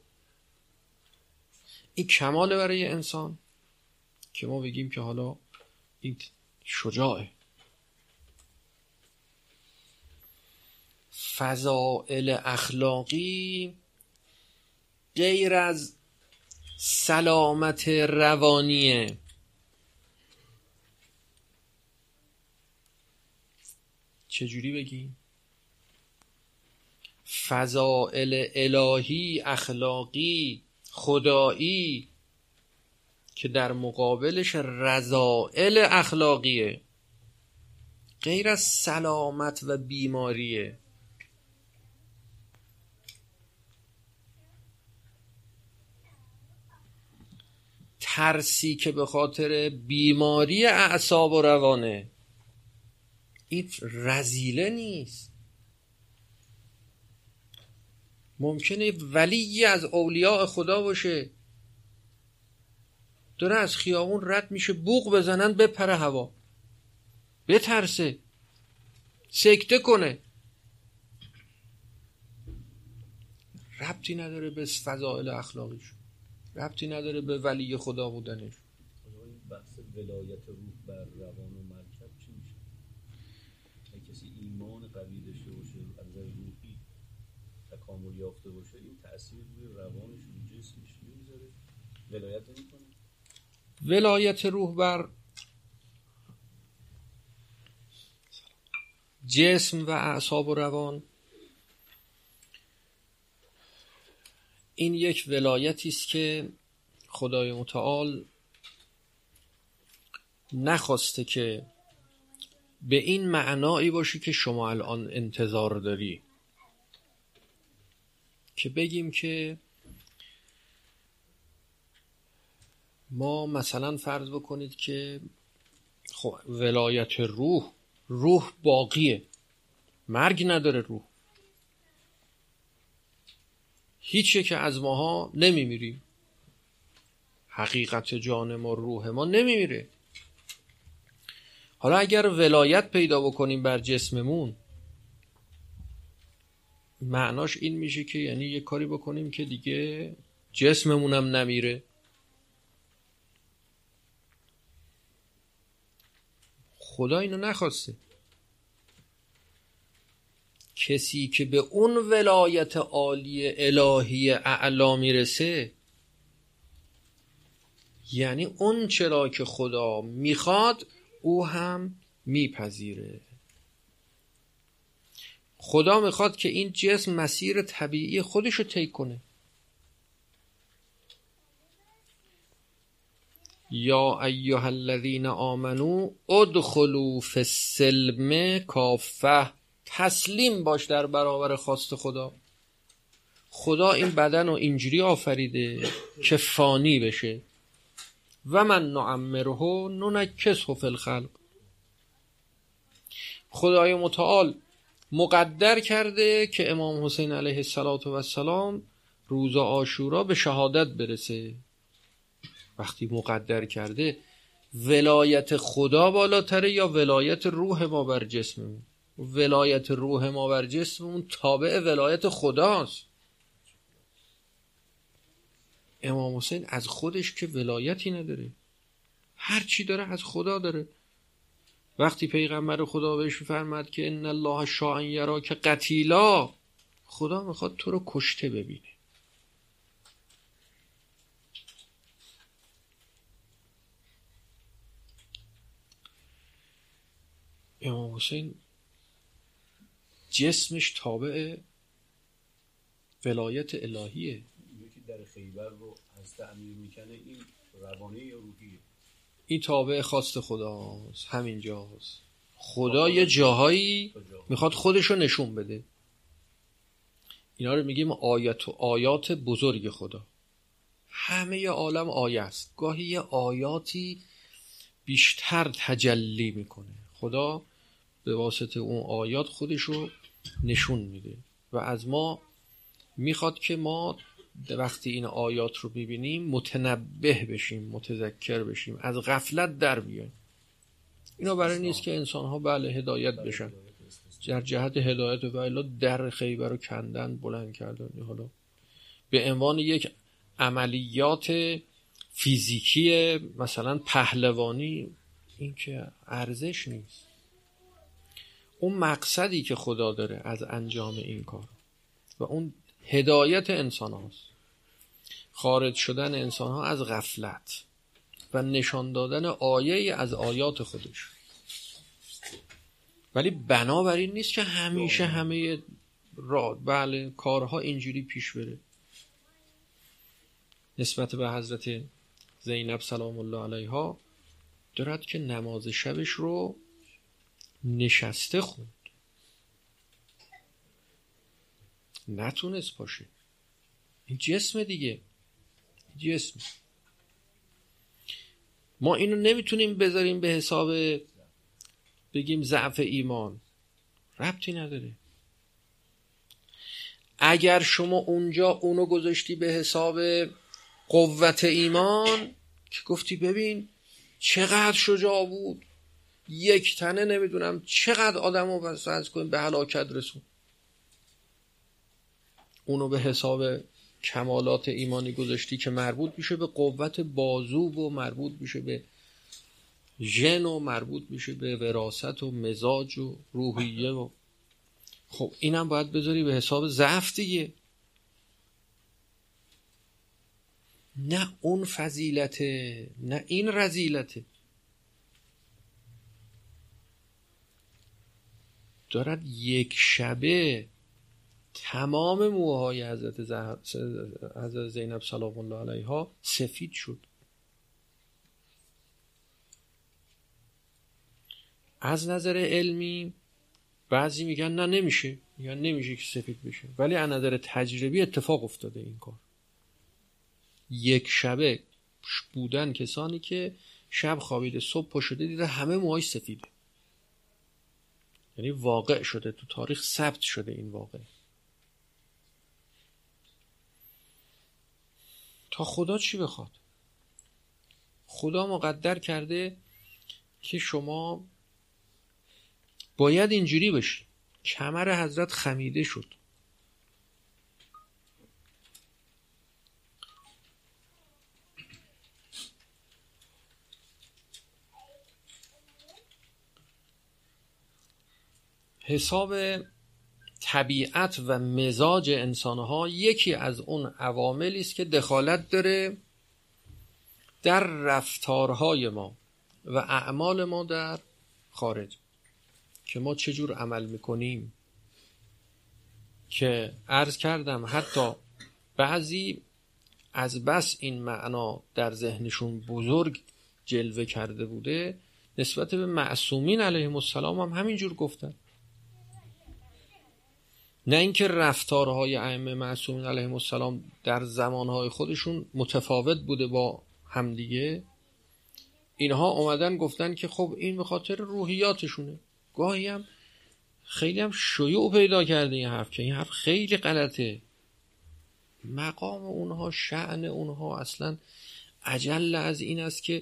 S1: این کماله برای انسان که ما بگیم که حالا این شجاعه. فضائل اخلاقی غیر از سلامت روانیه. چجوری بگیم؟ فضائل الهی، اخلاقی، خدایی که در مقابلش رذائل اخلاقیه، غیر از سلامت و بیماریه. ترسی که به خاطر بیماری اعصاب و روانه، این رذیله نیست. ممکنه ولی از اولیاء خدا باشه، داره از خیابون رد میشه، بوق بزنن بپره هوا، بترسه، سکته کنه، ربطی نداره به فضائل اخلاقیش، ربطی نداره به ولی خدا بودنش.
S2: بحث ولایت روح بر روان و مرکب چی میشه؟ اگه کسی ایمان قوی داشته باشه، از نظر روحی تکامل یافته باشه، این تأثیر روی روانش، روی جسمش نمیذاره؟ ولایت نمیکنه؟
S1: ولایت روح بر جسم و اعصاب و روان، این یک ولایتی است که خدای متعال نخواسته که به این معنایی باشی که شما الان انتظار داری، که بگیم که ما مثلا فرض بکنید که خب ولایت روح، روح باقیه، مرگ نداره روح، هیچ یک از ماها نمیمیریم، حقیقت جان ما، روح ما نمیمیره. حالا اگر ولایت پیدا بکنیم بر جسممون، معناش این میشه که یعنی یه کاری بکنیم که دیگه جسممونم نمیره. خدا اینو نخواسته. کسی که به اون ولایت عالی الهی اعلا میرسه، یعنی اون چرا که خدا میخواد او هم میپذیره. خدا میخواد که این جسم مسیر طبیعی خودشو طی کنه. یا ایها الذین آمنو ادخلوا فی السلم کافه، تسلیم باش در برابر خواست خدا. خدا این بدن رو اینجوری آفریده که فانی بشه. و من نعمره ننکسه فی الخلق. خدای متعال مقدر کرده که امام حسین علیه السلام روز عاشورا به شهادت برسه. وقتی مقدر کرده، ولایت خدا بالاتره یا ولایت روح ما بر جسممون؟ ولایت روح ما بر جسممون تابع ولایت خداست. امام حسین از خودش که ولایتی نداره، هر چی داره از خدا داره. وقتی پیغمبر خدا بهش فرمود که ان الله شاء یراک قتیلا، خدا میخواد تو رو کشته ببینه. امام حسین جسمش تابع ولایت الهیه.
S2: یکی در خیبر رو از تعمیر میکنه، این روانه یا روحیه؟
S1: این تابع خواست خداست. همین جاست خدا یه جاهایی میخواد خودشو نشون بده. اینا رو میگیم آیات و آیات بزرگ خدا. همه عالم آیه است. گاهی یه آیاتی بیشتر تجلی میکنه. خدا به واسطه اون آیات خودشو نشون میده و از ما میخواد که ما وقتی این آیات رو ببینیم متنبه بشیم، متذکر بشیم، از غفلت در بیایم. اینا برای نیست که انسان‌ها بله هدایت بشن، در جهت هدایت و الا در خیبر رو کندن، بلند کردن، حالا به عنوان یک عملیات فیزیکی مثلا پهلوانی، این که ارزش نیست. اون مقصدی که خدا داره از انجام این کار و اون هدایت انسان هاست، خارج شدن انسان ها از غفلت و نشان دادن آیه از آیات خودش. ولی بنابراین نیست که همیشه همه را بله کارها اینجوری پیش بره. نسبت به حضرت زینب سلام الله علیها دارد که نماز شبش رو نشسته خوند، نتونست باشه. این جسم دیگه، جسم. ما اینو نمیتونیم بذاریم به حساب به بگیم ضعف ایمان، ربطی نداره. اگر شما اونجا اونو گذاشتی به حساب قوت ایمان که گفتی ببین چقدر شجاع بود، یک تنه نمیدونم چقدر آدمو بس از کنیم به هلاکت رسون، اونو به حساب کمالات ایمانی گذاشتی که مربوط میشه به قوت بازو و مربوط میشه به ژن و مربوط میشه به وراثت و مزاج و روحیه و خب اینم باید بذاری به حساب ضعف دیگه. نه اون فضیلته، نه این رذیلته. دارد یک شبه تمام موهای حضرت, زهر... حضرت زینب سلام الله علیها سفید شد. از نظر علمی بعضی میگن نه نمیشه، میگن نمیشه که سفید بشه، ولی از نظر تجربی اتفاق افتاده این کار. یک شبه بودن کسانی که شب خوابیده صبح پا شده دیده همه موهای سفیده، یعنی واقع شده، تو تاریخ ثبت شده این واقع. تا خدا چی بخواد؟ خدا مقدر کرده که شما باید اینجوری بشی. کمر حضرت خمیده شد، حساب طبیعت و مزاج انسانها یکی از اون عواملی است که دخالت داره در رفتارهای ما و اعمال ما در خارج، که ما چجور عمل میکنیم. که عرض کردم حتی بعضی از بس این معنا در ذهنشون بزرگ جلوه کرده بوده، نسبت به معصومین علیهم السلام هم همینجور گفتن. نه اینکه رفتارهای ائمه معصومین علیهم السلام در زمانهای خودشون متفاوت بوده با همدیگه، اینها اومدن گفتن که خب این به خاطر روحیاتشونه. گاهی هم خیلی هم شیوع پیدا کرده این حرف، که این حرف خیلی غلطه. مقام اونها، شأن اونها اصلا اجل از این است که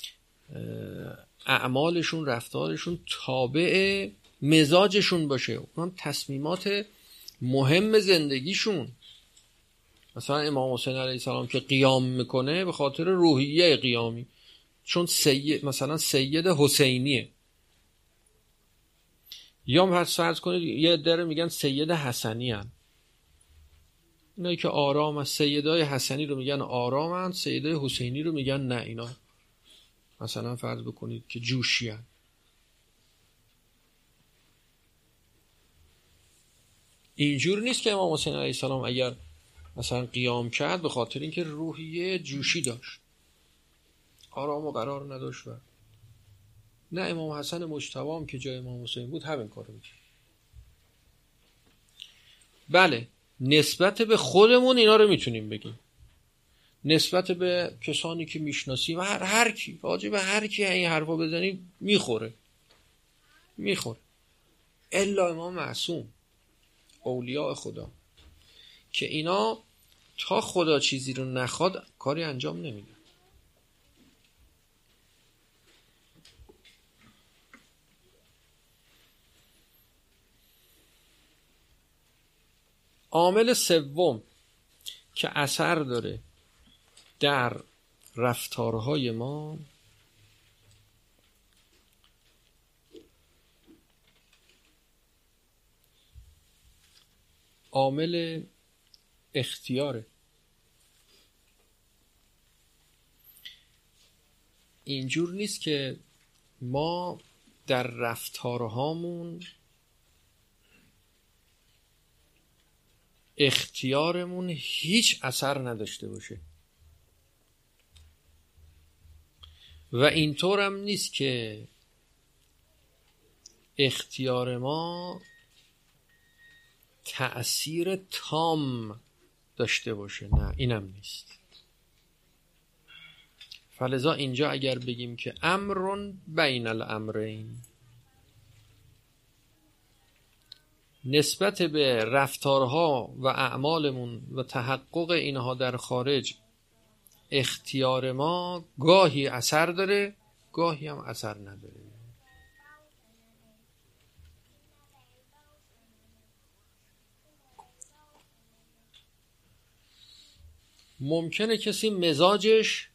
S1: اعمالشون، رفتارشون تابع مزاجشون باشه، اونم تصمیمات مهم زندگیشون. مثلا امام حسین علیه السلام که قیام میکنه به خاطر روحیه قیامی، چون سید مثلا سید حسینیه. یا پس فرض کنید یه عده میگن سید حسنی هن، اینایی که آرام هست، سیدای حسنی رو میگن آرام هن، سیدای حسینی رو میگن نه اینا مثلا فرض بکنید که جوشی هن. اینجور نیست که امام حسین علیه السلام اگر مثلا قیام کرد به خاطر اینکه روحیه جوشی داشت، آرام و قرار نداشت. و نه، امام حسن مجتبی هم که جای امام حسین بود همین کارو میکرد. بله، نسبت به خودمون اینا رو میتونیم بگیم، نسبت به کسانی که میشناسیم هر هر کی راجع به هر کی این حرفا بزنیم میخوره میخوره الا امام معصوم، اولیاء خدا، که اینا تا خدا چیزی رو نخواد کاری انجام نمیده. عامل سوم که اثر داره در رفتارهای ما عامل اختیاره. اینجور نیست که ما در رفتارهامون اختیارمون هیچ اثر نداشته باشه، و اینطور هم نیست که اختیار ما تأثیر تام داشته باشه. نه، اینم نیست. فلذا اینجا اگر بگیم که امرون بین الامرین، نسبت به رفتارها و اعمالمون و تحقق اینها در خارج اختیار ما گاهی اثر داره، گاهی هم اثر نداره. ممکنه کسی مزاجش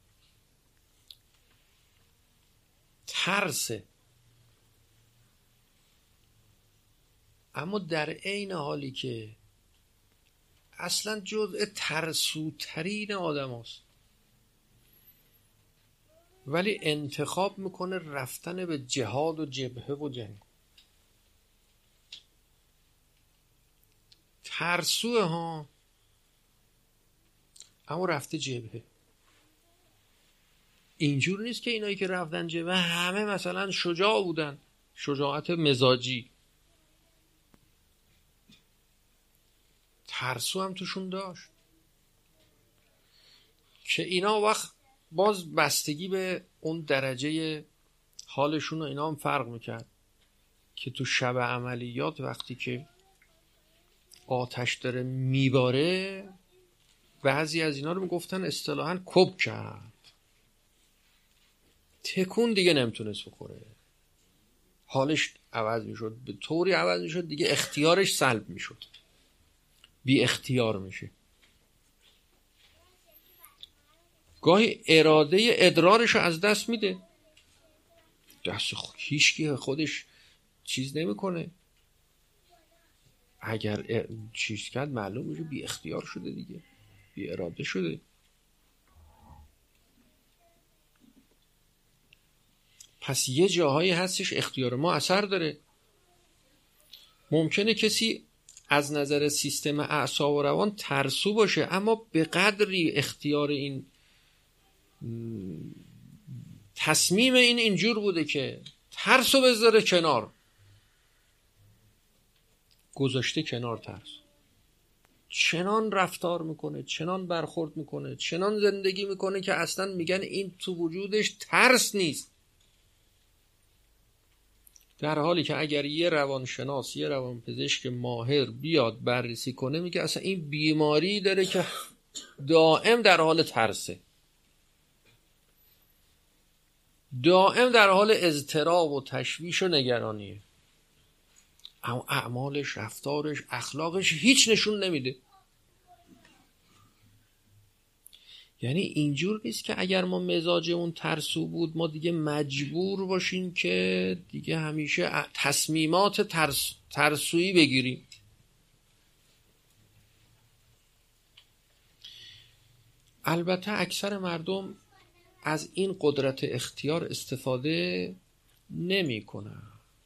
S1: ترسه، اما در عین حالی که اصلا جزء ترسوترین آدم هست، ولی انتخاب میکنه رفتن به جهاد و جبهه و جنگ. ترسوه ها، اما رفته جبهه. اینجور نیست که اینایی که رفتن جبهه همه مثلا شجاع بودن، شجاعت مزاجی. ترسو هم توشون داشت که اینا وقت باز بستگی به اون درجه حالشون و اینا هم فرق میکرد که تو شب عملیات وقتی که آتش داره میباره، بعضی از اینا رو میگفتن اصطلاحاً کب کرد، تکون دیگه نمیتونست بخوره، حالش عوض میشد، به طوری عوض میشد دیگه اختیارش سلب میشد، بی اختیار میشه. گاهی اراده ادرارش رو از دست میده، دست هیچکی خودش چیز نمیکنه، اگر چیز کرد معلوم میشه بی اختیار شده دیگه، بی اراده شده. پس یه جاهایی هستش اختیار ما اثر داره. ممکنه کسی از نظر سیستم اعصاب و روان ترسو باشه، اما به قدری اختیار این تصمیم این اینجور بوده که ترسو بذاره کنار، گذاشته کنار ترس، چنان رفتار میکنه، چنان برخورد میکنه، چنان زندگی میکنه که اصلا میگن این تو وجودش ترس نیست. در حالی که اگر یه روانشناس، یه روانپزشک ماهر بیاد بررسی کنه، میگه اصلا این بیماری داره که دائم در حال ترسه، دائم در حال اضطراب و تشویش و نگرانیه، اما اعمالش، رفتارش، اخلاقش هیچ نشون نمیده. یعنی اینجور نیست که اگر ما مزاجمون ترسو بود ما دیگه مجبور باشیم که دیگه همیشه تصمیمات ترس، ترسویی بگیریم. البته اکثر مردم از این قدرت اختیار استفاده نمی کنن.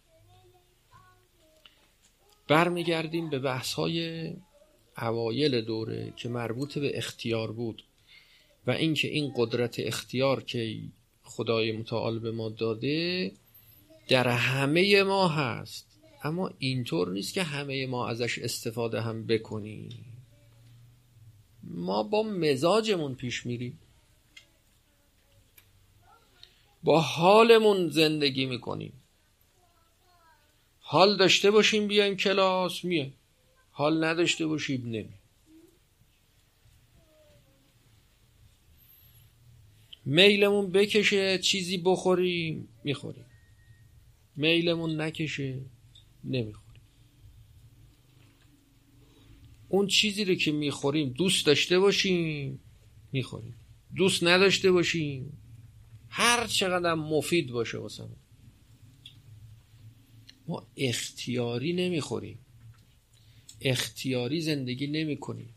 S1: برمیگردیم به بحث‌های اوایل دوره که مربوط به اختیار بود و اینکه این قدرت اختیار که خدای متعال به ما داده در همه ما هست، اما اینطور نیست که همه ما ازش استفاده هم بکنیم. ما با مزاجمون پیش میریم، با حالمون زندگی میکنیم. حال داشته باشیم بیایم کلاس میایم، حال نداشته باشیم نمیم. میلمون بکشه چیزی بخوریم میخوریم، میلمون نکشه نمیخوریم. اون چیزی رو که میخوریم دوست داشته باشیم میخوریم، دوست نداشته باشیم، هر چقدر مفید باشه واسمون، ما اختیاری نمیخوریم، اختیاری زندگی نمی کنیم.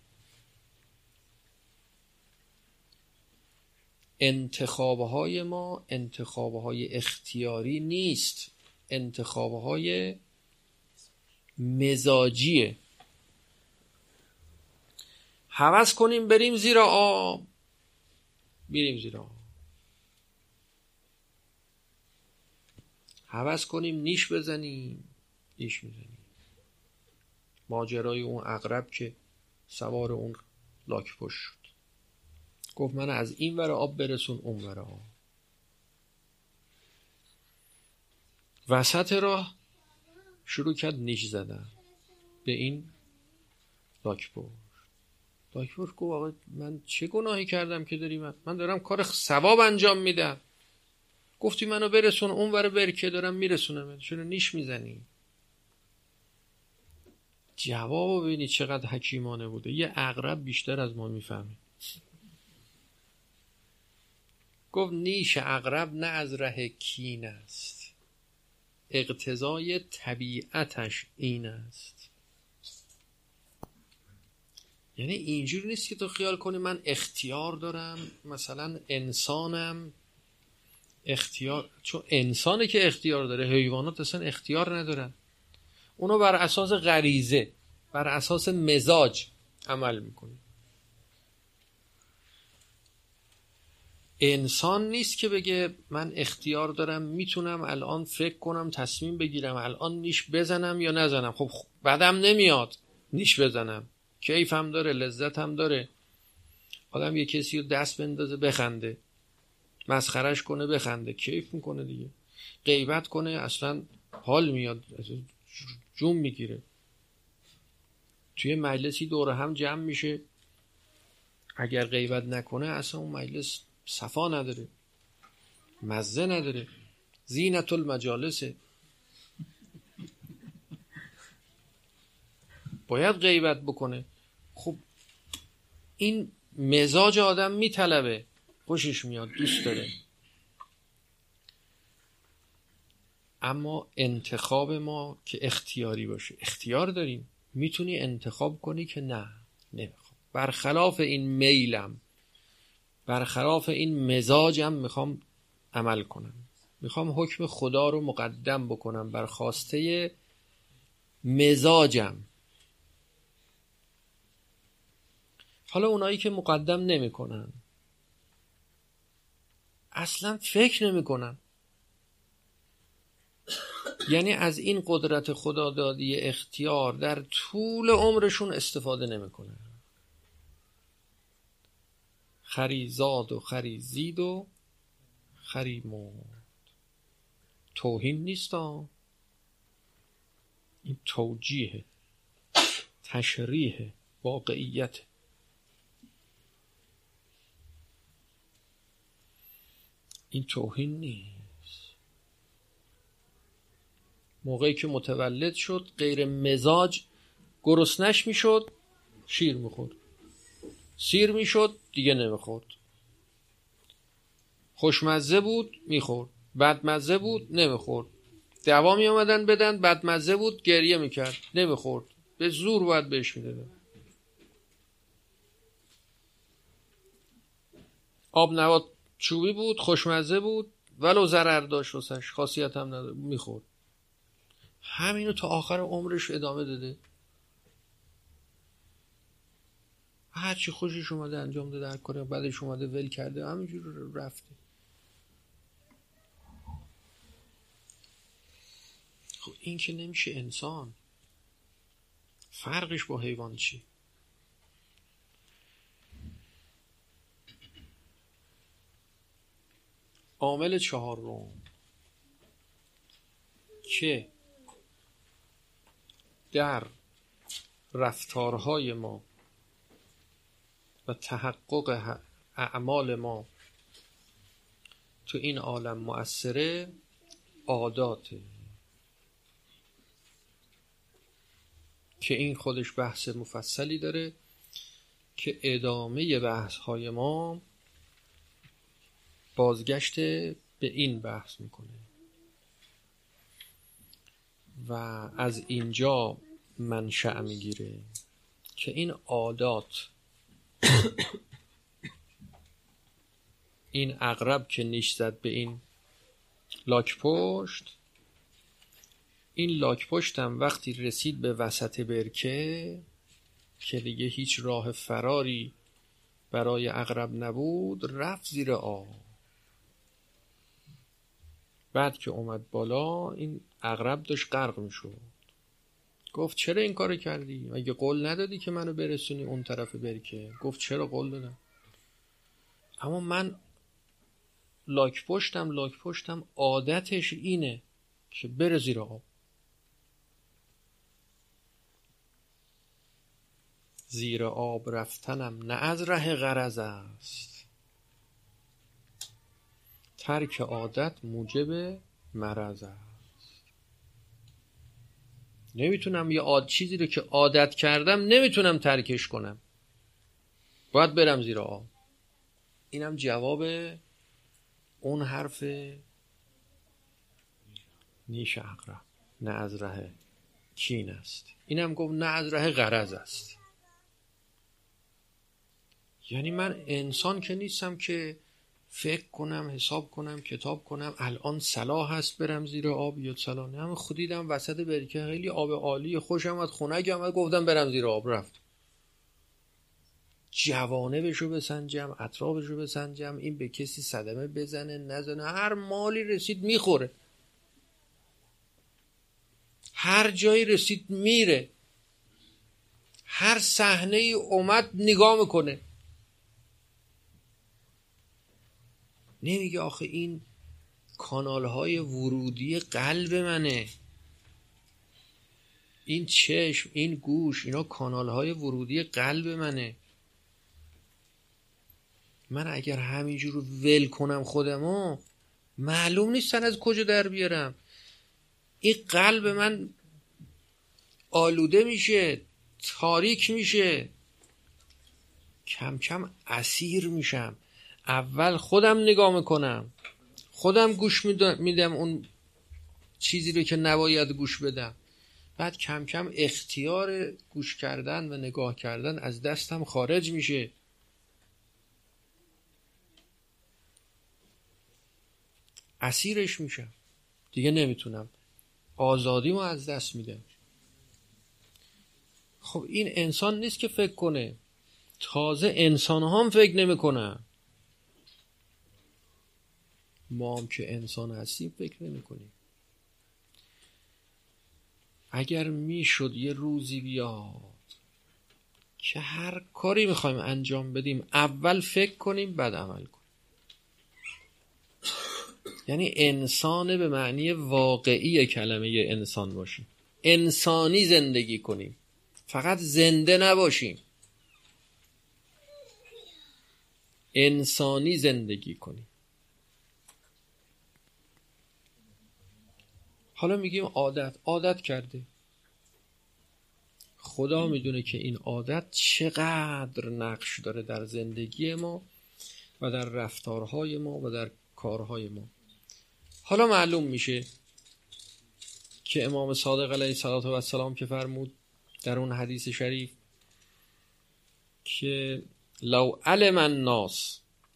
S1: انتخابهای ما انتخابهای اختیاری نیست، انتخابهای مزاجیه. هوس کنیم بریم زیر آب، میریم زیر آب. هوس کنیم نیش بزنیم، نیش میزنیم. ماجرای اون عقرب که سوار اون لاک پشت شد، گفت من از این ور آب برسون اون ور آب. وسط راه شروع کرد نیش زدن. به این لاک پشت. لاک پشت گفت آقا من چه گناهی کردم که داری من من دارم کار ثواب انجام میدم، گفتی منو برسون اون ور برکه، دارم میرسونم، چرا نیش میزنی؟ جوابو ببینید چقدر حکیمانه بوده. یه عقرب بیشتر از ما میفهمه. گفت نیش عقرب نه از ره کین است، اقتضای طبیعتش این است. یعنی اینجوری نیست که تو خیال کنی من اختیار دارم، مثلا انسانم اختیار، چون انسانه که اختیار داره، حیوانات اصلا اختیار ندارن. اونو بر اساس غریزه، بر اساس مزاج عمل میکنه. انسان نیست که بگه من اختیار دارم، میتونم الان فکر کنم تصمیم بگیرم الان نیش بزنم یا نزنم. خب بعدم نمیاد نیش بزنم، کیف هم داره، لذت هم داره. آدم یه کسی رو دست بندازه بخنده، مسخرش کنه بخنده، کیف میکنه دیگه. غیبت کنه اصلا حال میاد، جون میگیره. توی مجلسی دور هم جمع میشه، اگر غیبت نکنه اصلا اون مجلس صفا نداره، مزه نداره، زینت المجالسه. باید غیبت بکنه. خب این مزاج آدم میطلبه، خوشش میاد، دوست داره. اما انتخاب ما که اختیاری باشه، اختیار داریم، میتونی انتخاب کنی که نه نمیخوام، برخلاف این میلم، برخلاف این مزاجم میخوام عمل کنم، میخوام حکم خدا رو مقدم بکنم بر خواسته مزاجم. حالا اونایی که مقدم نمی کنن، اصلا فکر نمی کنن، یعنی از این قدرت خدادادی اختیار در طول عمرشون استفاده نمی کنن. خری زاد و خری زید و خری مرد. توهین نیست ها، این توجیه، تشریح واقعیت. این توهین نیست. موقعی که متولد شد غیر مزاج، گرسنش میشد شیر میخورد، سیر میشد دیگه نمیخورد، خوشمزه بود میخورد، بدمزه بود نمیخورد، دوا می آمدن بدن بدمزه بود گریه میکرد نمیخورد، به زور باید بهش میدادن. آب نبات چوبی بود خوشمزه بود ولو ضرر داشت واسش، خاصیت هم نداره، میخورد. همینو تا آخر عمرش ادامه داده. هرچی خوشش اومده انجام داده، هر کاری بعدش اومده ول کرده، همینجور رفته. خب این که نمیشه انسان. فرقش با حیوان چی؟ عامل چهارم که در رفتارهای ما و تحقق اعمال ما تو این عالم مؤثره، عاداته، که این خودش بحث مفصلی داره که ادامه بحث های ما بازگشت به این بحث میکنه و از اینجا منشأ میگیره که این عادات، این عقرب که نیش زد به این لاک پشت، این لاک پشت هم وقتی رسید به وسط برکه که دیگه هیچ راه فراری برای عقرب نبود، رفت زیر آب. بعد که اومد بالا این عقرب داشت غرق میشد. گفت چرا این کارو کردی؟ مگه قول ندادی که منو برسونی اون طرف برکه؟ گفت چرا قول دادم، اما من لاک پشتم لاک پشتم عادتش اینه که بره زیر آب. زیر آب رفتنم نه از ره غرض است، ترک عادت موجب مرض است. نمیتونم یه عاد چیزی رو که عادت کردم نمیتونم ترکش کنم، باید برم زیر آب. اینم جواب اون حرف نیش عقرب، نه از ره کین است. اینم گفت نه از ره غرض است. یعنی من انسان که نیستم که فکر کنم، حساب کنم، کتاب کنم الان صلاح هست برم زیر آب یا صلاح نه. من خود دیدم وسط برکه خیلی آب عالی، خوشم اومد، خنک اومد، گفتم برم زیر آب، رفت. جوانبشو بسنجم، اطرافشو بسنجم، این به کسی صدمه بزنه نزنه، هر مالی رسید میخوره، هر جایی رسید میره، هر صحنه ای اومد نگاه میکنه. نمیگه آخه این کانال های ورودی قلب منه، این چشم، این گوش، اینا کانال های ورودی قلب منه. من اگر همینجور رو ول کنم خودمو، معلوم نیستن از کجا در بیارم. این قلب من آلوده میشه، تاریک میشه، کم کم اسیر میشم. اول خودم نگاه میکنم، خودم گوش میدم اون چیزی رو که نباید گوش بدم، بعد کم کم اختیار گوش کردن و نگاه کردن از دستم خارج میشه. اسیرش میشم، دیگه نمیتونم، آزادیمو از دست میدم. خب این انسان نیست که فکر کنه، تازه انسان هم فکر نمی کنن. ما هم که انسان هستیم فکر نمی کنیم. اگر میشد یه روزی بیاد که هر کاری میخوایم انجام بدیم اول فکر کنیم بعد عمل کنیم، یعنی انسان به معنی واقعی کلمه انسان باشیم، انسانی زندگی کنیم، فقط زنده نباشیم، انسانی زندگی کنیم. حالا میگیم عادت، عادت کرده. خدا میدونه که این عادت چقدر نقش داره در زندگی ما و در رفتارهای ما و در کارهای ما. حالا معلوم میشه که امام صادق علیه السلام که فرمود در اون حدیث شریف که لو علم الناس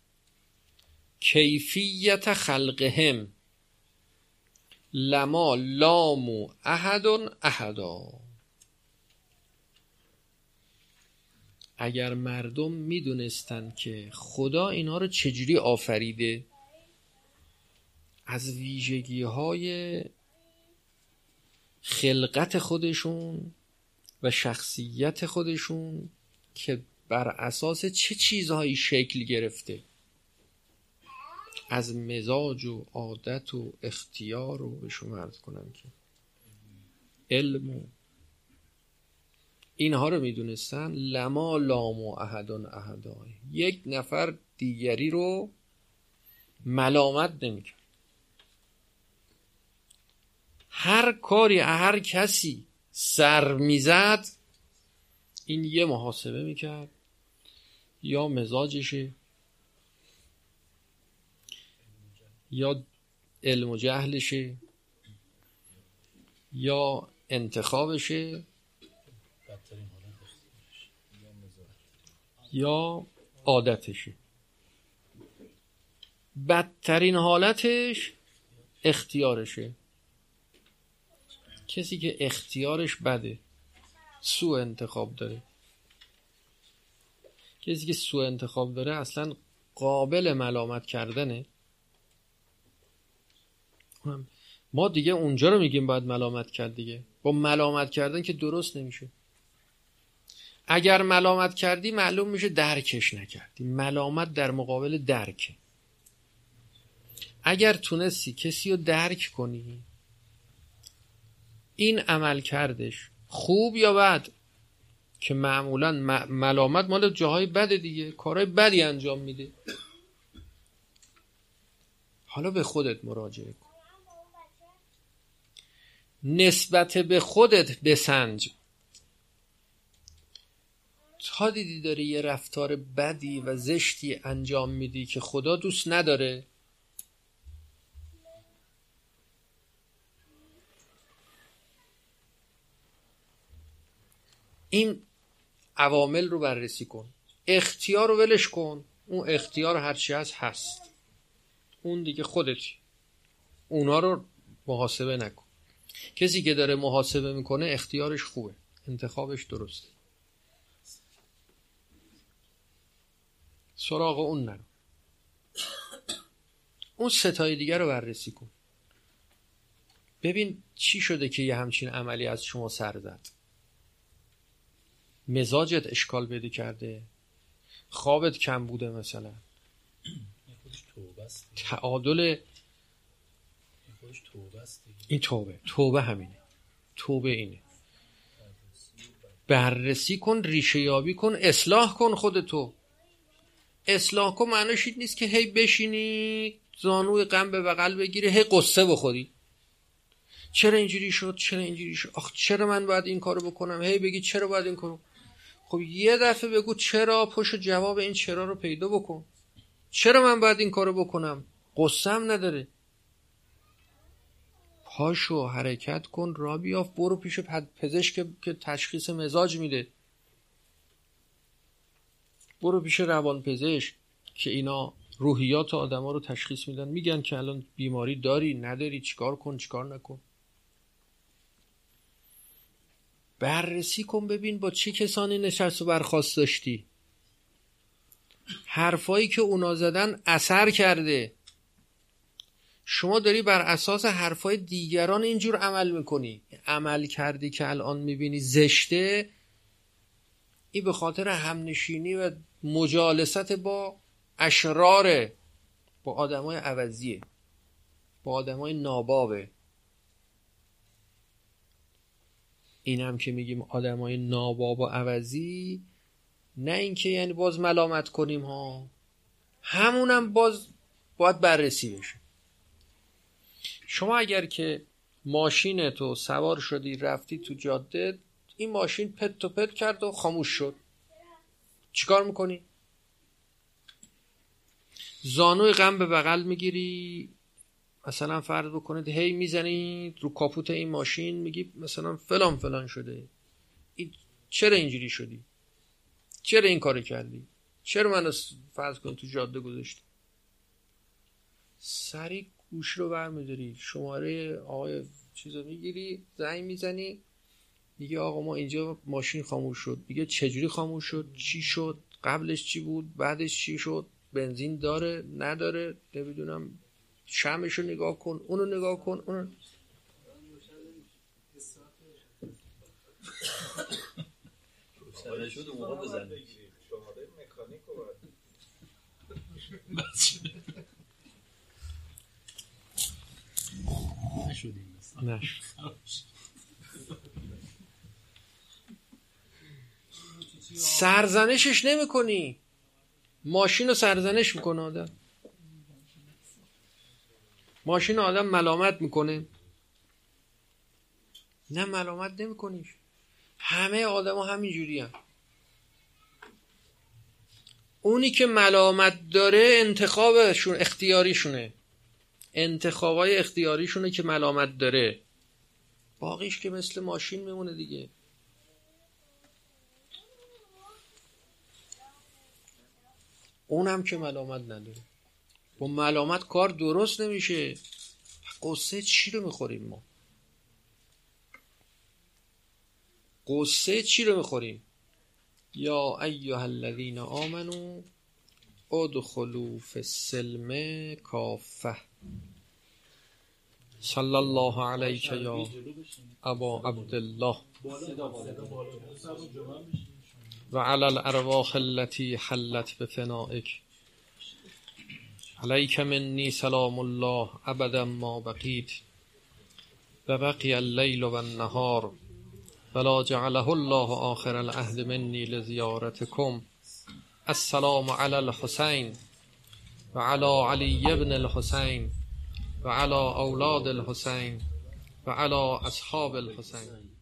S1: کیفیت خلقهم لما لامو احد احدا. اگر مردم میدونستن که خدا اینا رو چجوری آفریده، از ویژگی های خلقت خودشون و شخصیت خودشون که بر اساس چه چیزهایی شکل گرفته، از مزاج و عادت و اختیار و به شما عرض کنم که علم و اینها رو میدونستن، لما لامو احدن احدا، یک نفر دیگری رو ملامت نمیکرد. هر کاری هر کسی سر میزد این یه محاسبه میکرد، یا مزاجشه، یا علم و جهلشه، یا انتخابشه، یا عادتشه. بدترین حالتش اختیارشه. کسی که اختیارش بده، سوء انتخاب داره، کسی که سوء انتخاب داره اصلا قابل ملامت کردنه. ما دیگه اونجا رو میگیم باید ملامت کرد دیگه. با ملامت کردن که درست نمیشه. اگر ملامت کردی معلوم میشه درکش نکردی. ملامت در مقابل درک. اگر تونستی کسی رو درک کنی، این عمل کردش خوب یا بد، که معمولا ملامت مال جاهای بده دیگه، کارهای بدی انجام میده. حالا به خودت مراجعه کن، نسبت به خودت بسنج. تا دیدی داری یه رفتار بدی و زشتی انجام میدی که خدا دوست نداره، این عوامل رو بررسی کن. اختیار رو ولش کن، اون اختیار هرچی هست هست، اون دیگه خودتی، اونا رو محاسبه نکن. کسی که داره محاسبه میکنه اختیارش خوبه، انتخابش درسته، سراغ اون نرو. اون ستای دیگر رو بررسی کن، ببین چی شده که یه همچین عملی از شما سر زد. مزاجت اشکال پیدا کرده، خوابت کم بوده، مثلا تعادل، این توبه توبه همینه، توبه اینه. بررسی کن، ریشه یابی کن، اصلاح کن خودتو. اصلاح کن معنیش این نیست که هی بشینی زانوی غم به بغل بگیری هی قصه بخوری، چرا اینجوری شد، چرا اینجوری شد، آخ چرا من باید این کارو بکنم، هی بگی چرا باید این کارو. خب یه دفعه بگو چرا، پشت جواب این چرا رو پیدا بکن. چرا من باید این کارو بکنم؟ قصه هم نداره. پاشو حرکت کن، را بیاف، برو پیش پزشک که تشخیص مزاج میده، برو پیش روان پزشک که اینا روحیات آدما رو تشخیص میدن، میگن که الان بیماری داری نداری، چیکار کن چیکار نکن. بررسی کن ببین با چه کسانی نشست و برخاست داشتی، حرفایی که اونا زدن اثر کرده، شما داری بر اساس حرفای دیگران اینجور عمل میکنی. عمل کردی که الان میبینی زشته، این به خاطر همنشینی و مجالست با اشراره، با آدمای عوضیه، با آدمای نابابه. این هم که میگیم آدمای ناباب و عوضی، نه اینکه یعنی باز ملامت کنیم ها، همونم باز باید بررسی بشه. شما اگر که ماشینتو سوار شدی رفتی تو جاده، این ماشین پت تو پت کرد و خاموش شد، چیکار میکنی؟ زانوی غم به بغل میگیری، مثلا فرض بکنید هی میزنید رو کاپوت این ماشین، میگی مثلا فلان فلان شده، این چرا اینجوری شدی، چرا این کارو کردی، چرا منو فرض کن تو جاده گذاشتی. سریع گوش رو برمیداری، شماره آقای چیزو میگیری، زنگ میزنی، میگه آقا ما اینجا ماشین خاموش شد. میگه چجوری خاموش شد، چی شد، قبلش چی بود، بعدش چی شد، بنزین داره نداره، نمیدونم، شمعشو نگاه کن، اونو نگاه کن، اونو
S2: شد اون موقع بزن.
S3: شماره مکانیک رو
S2: نشدیم
S1: نش سرزنشش نمی کنی، ماشین رو سرزنش میکنه آدم، ماشین آدم ملامت میکنه، نه ملامت نمی کنیش. همه آدم ها همین جوری هم. اونی که ملامت داره انتخابشون اختیاریشونه، انتخابای اختیاریشونه که ملامت داره، باقیش که مثل ماشین میمونه دیگه. اونم که ملامت نداره، با ملامت کار درست نمیشه. قصه چی رو میخوریم ما؟ قصه چی رو میخوریم؟ یا ایها الذین آمنوا ادخلوا فی السلم کافه. صلی الله علیک یا ابا عبدالله و علی الارواح التي حلت بفنائک علیک منی سلام الله ابدا ما بقیت و بقی اللیل و النهار ولا جعله الله آخر العهد مني لزيارتكم. السلام على الحسين وعلى علي بن الحسين وعلى أولاد الحسين وعلى أصحاب الحسين.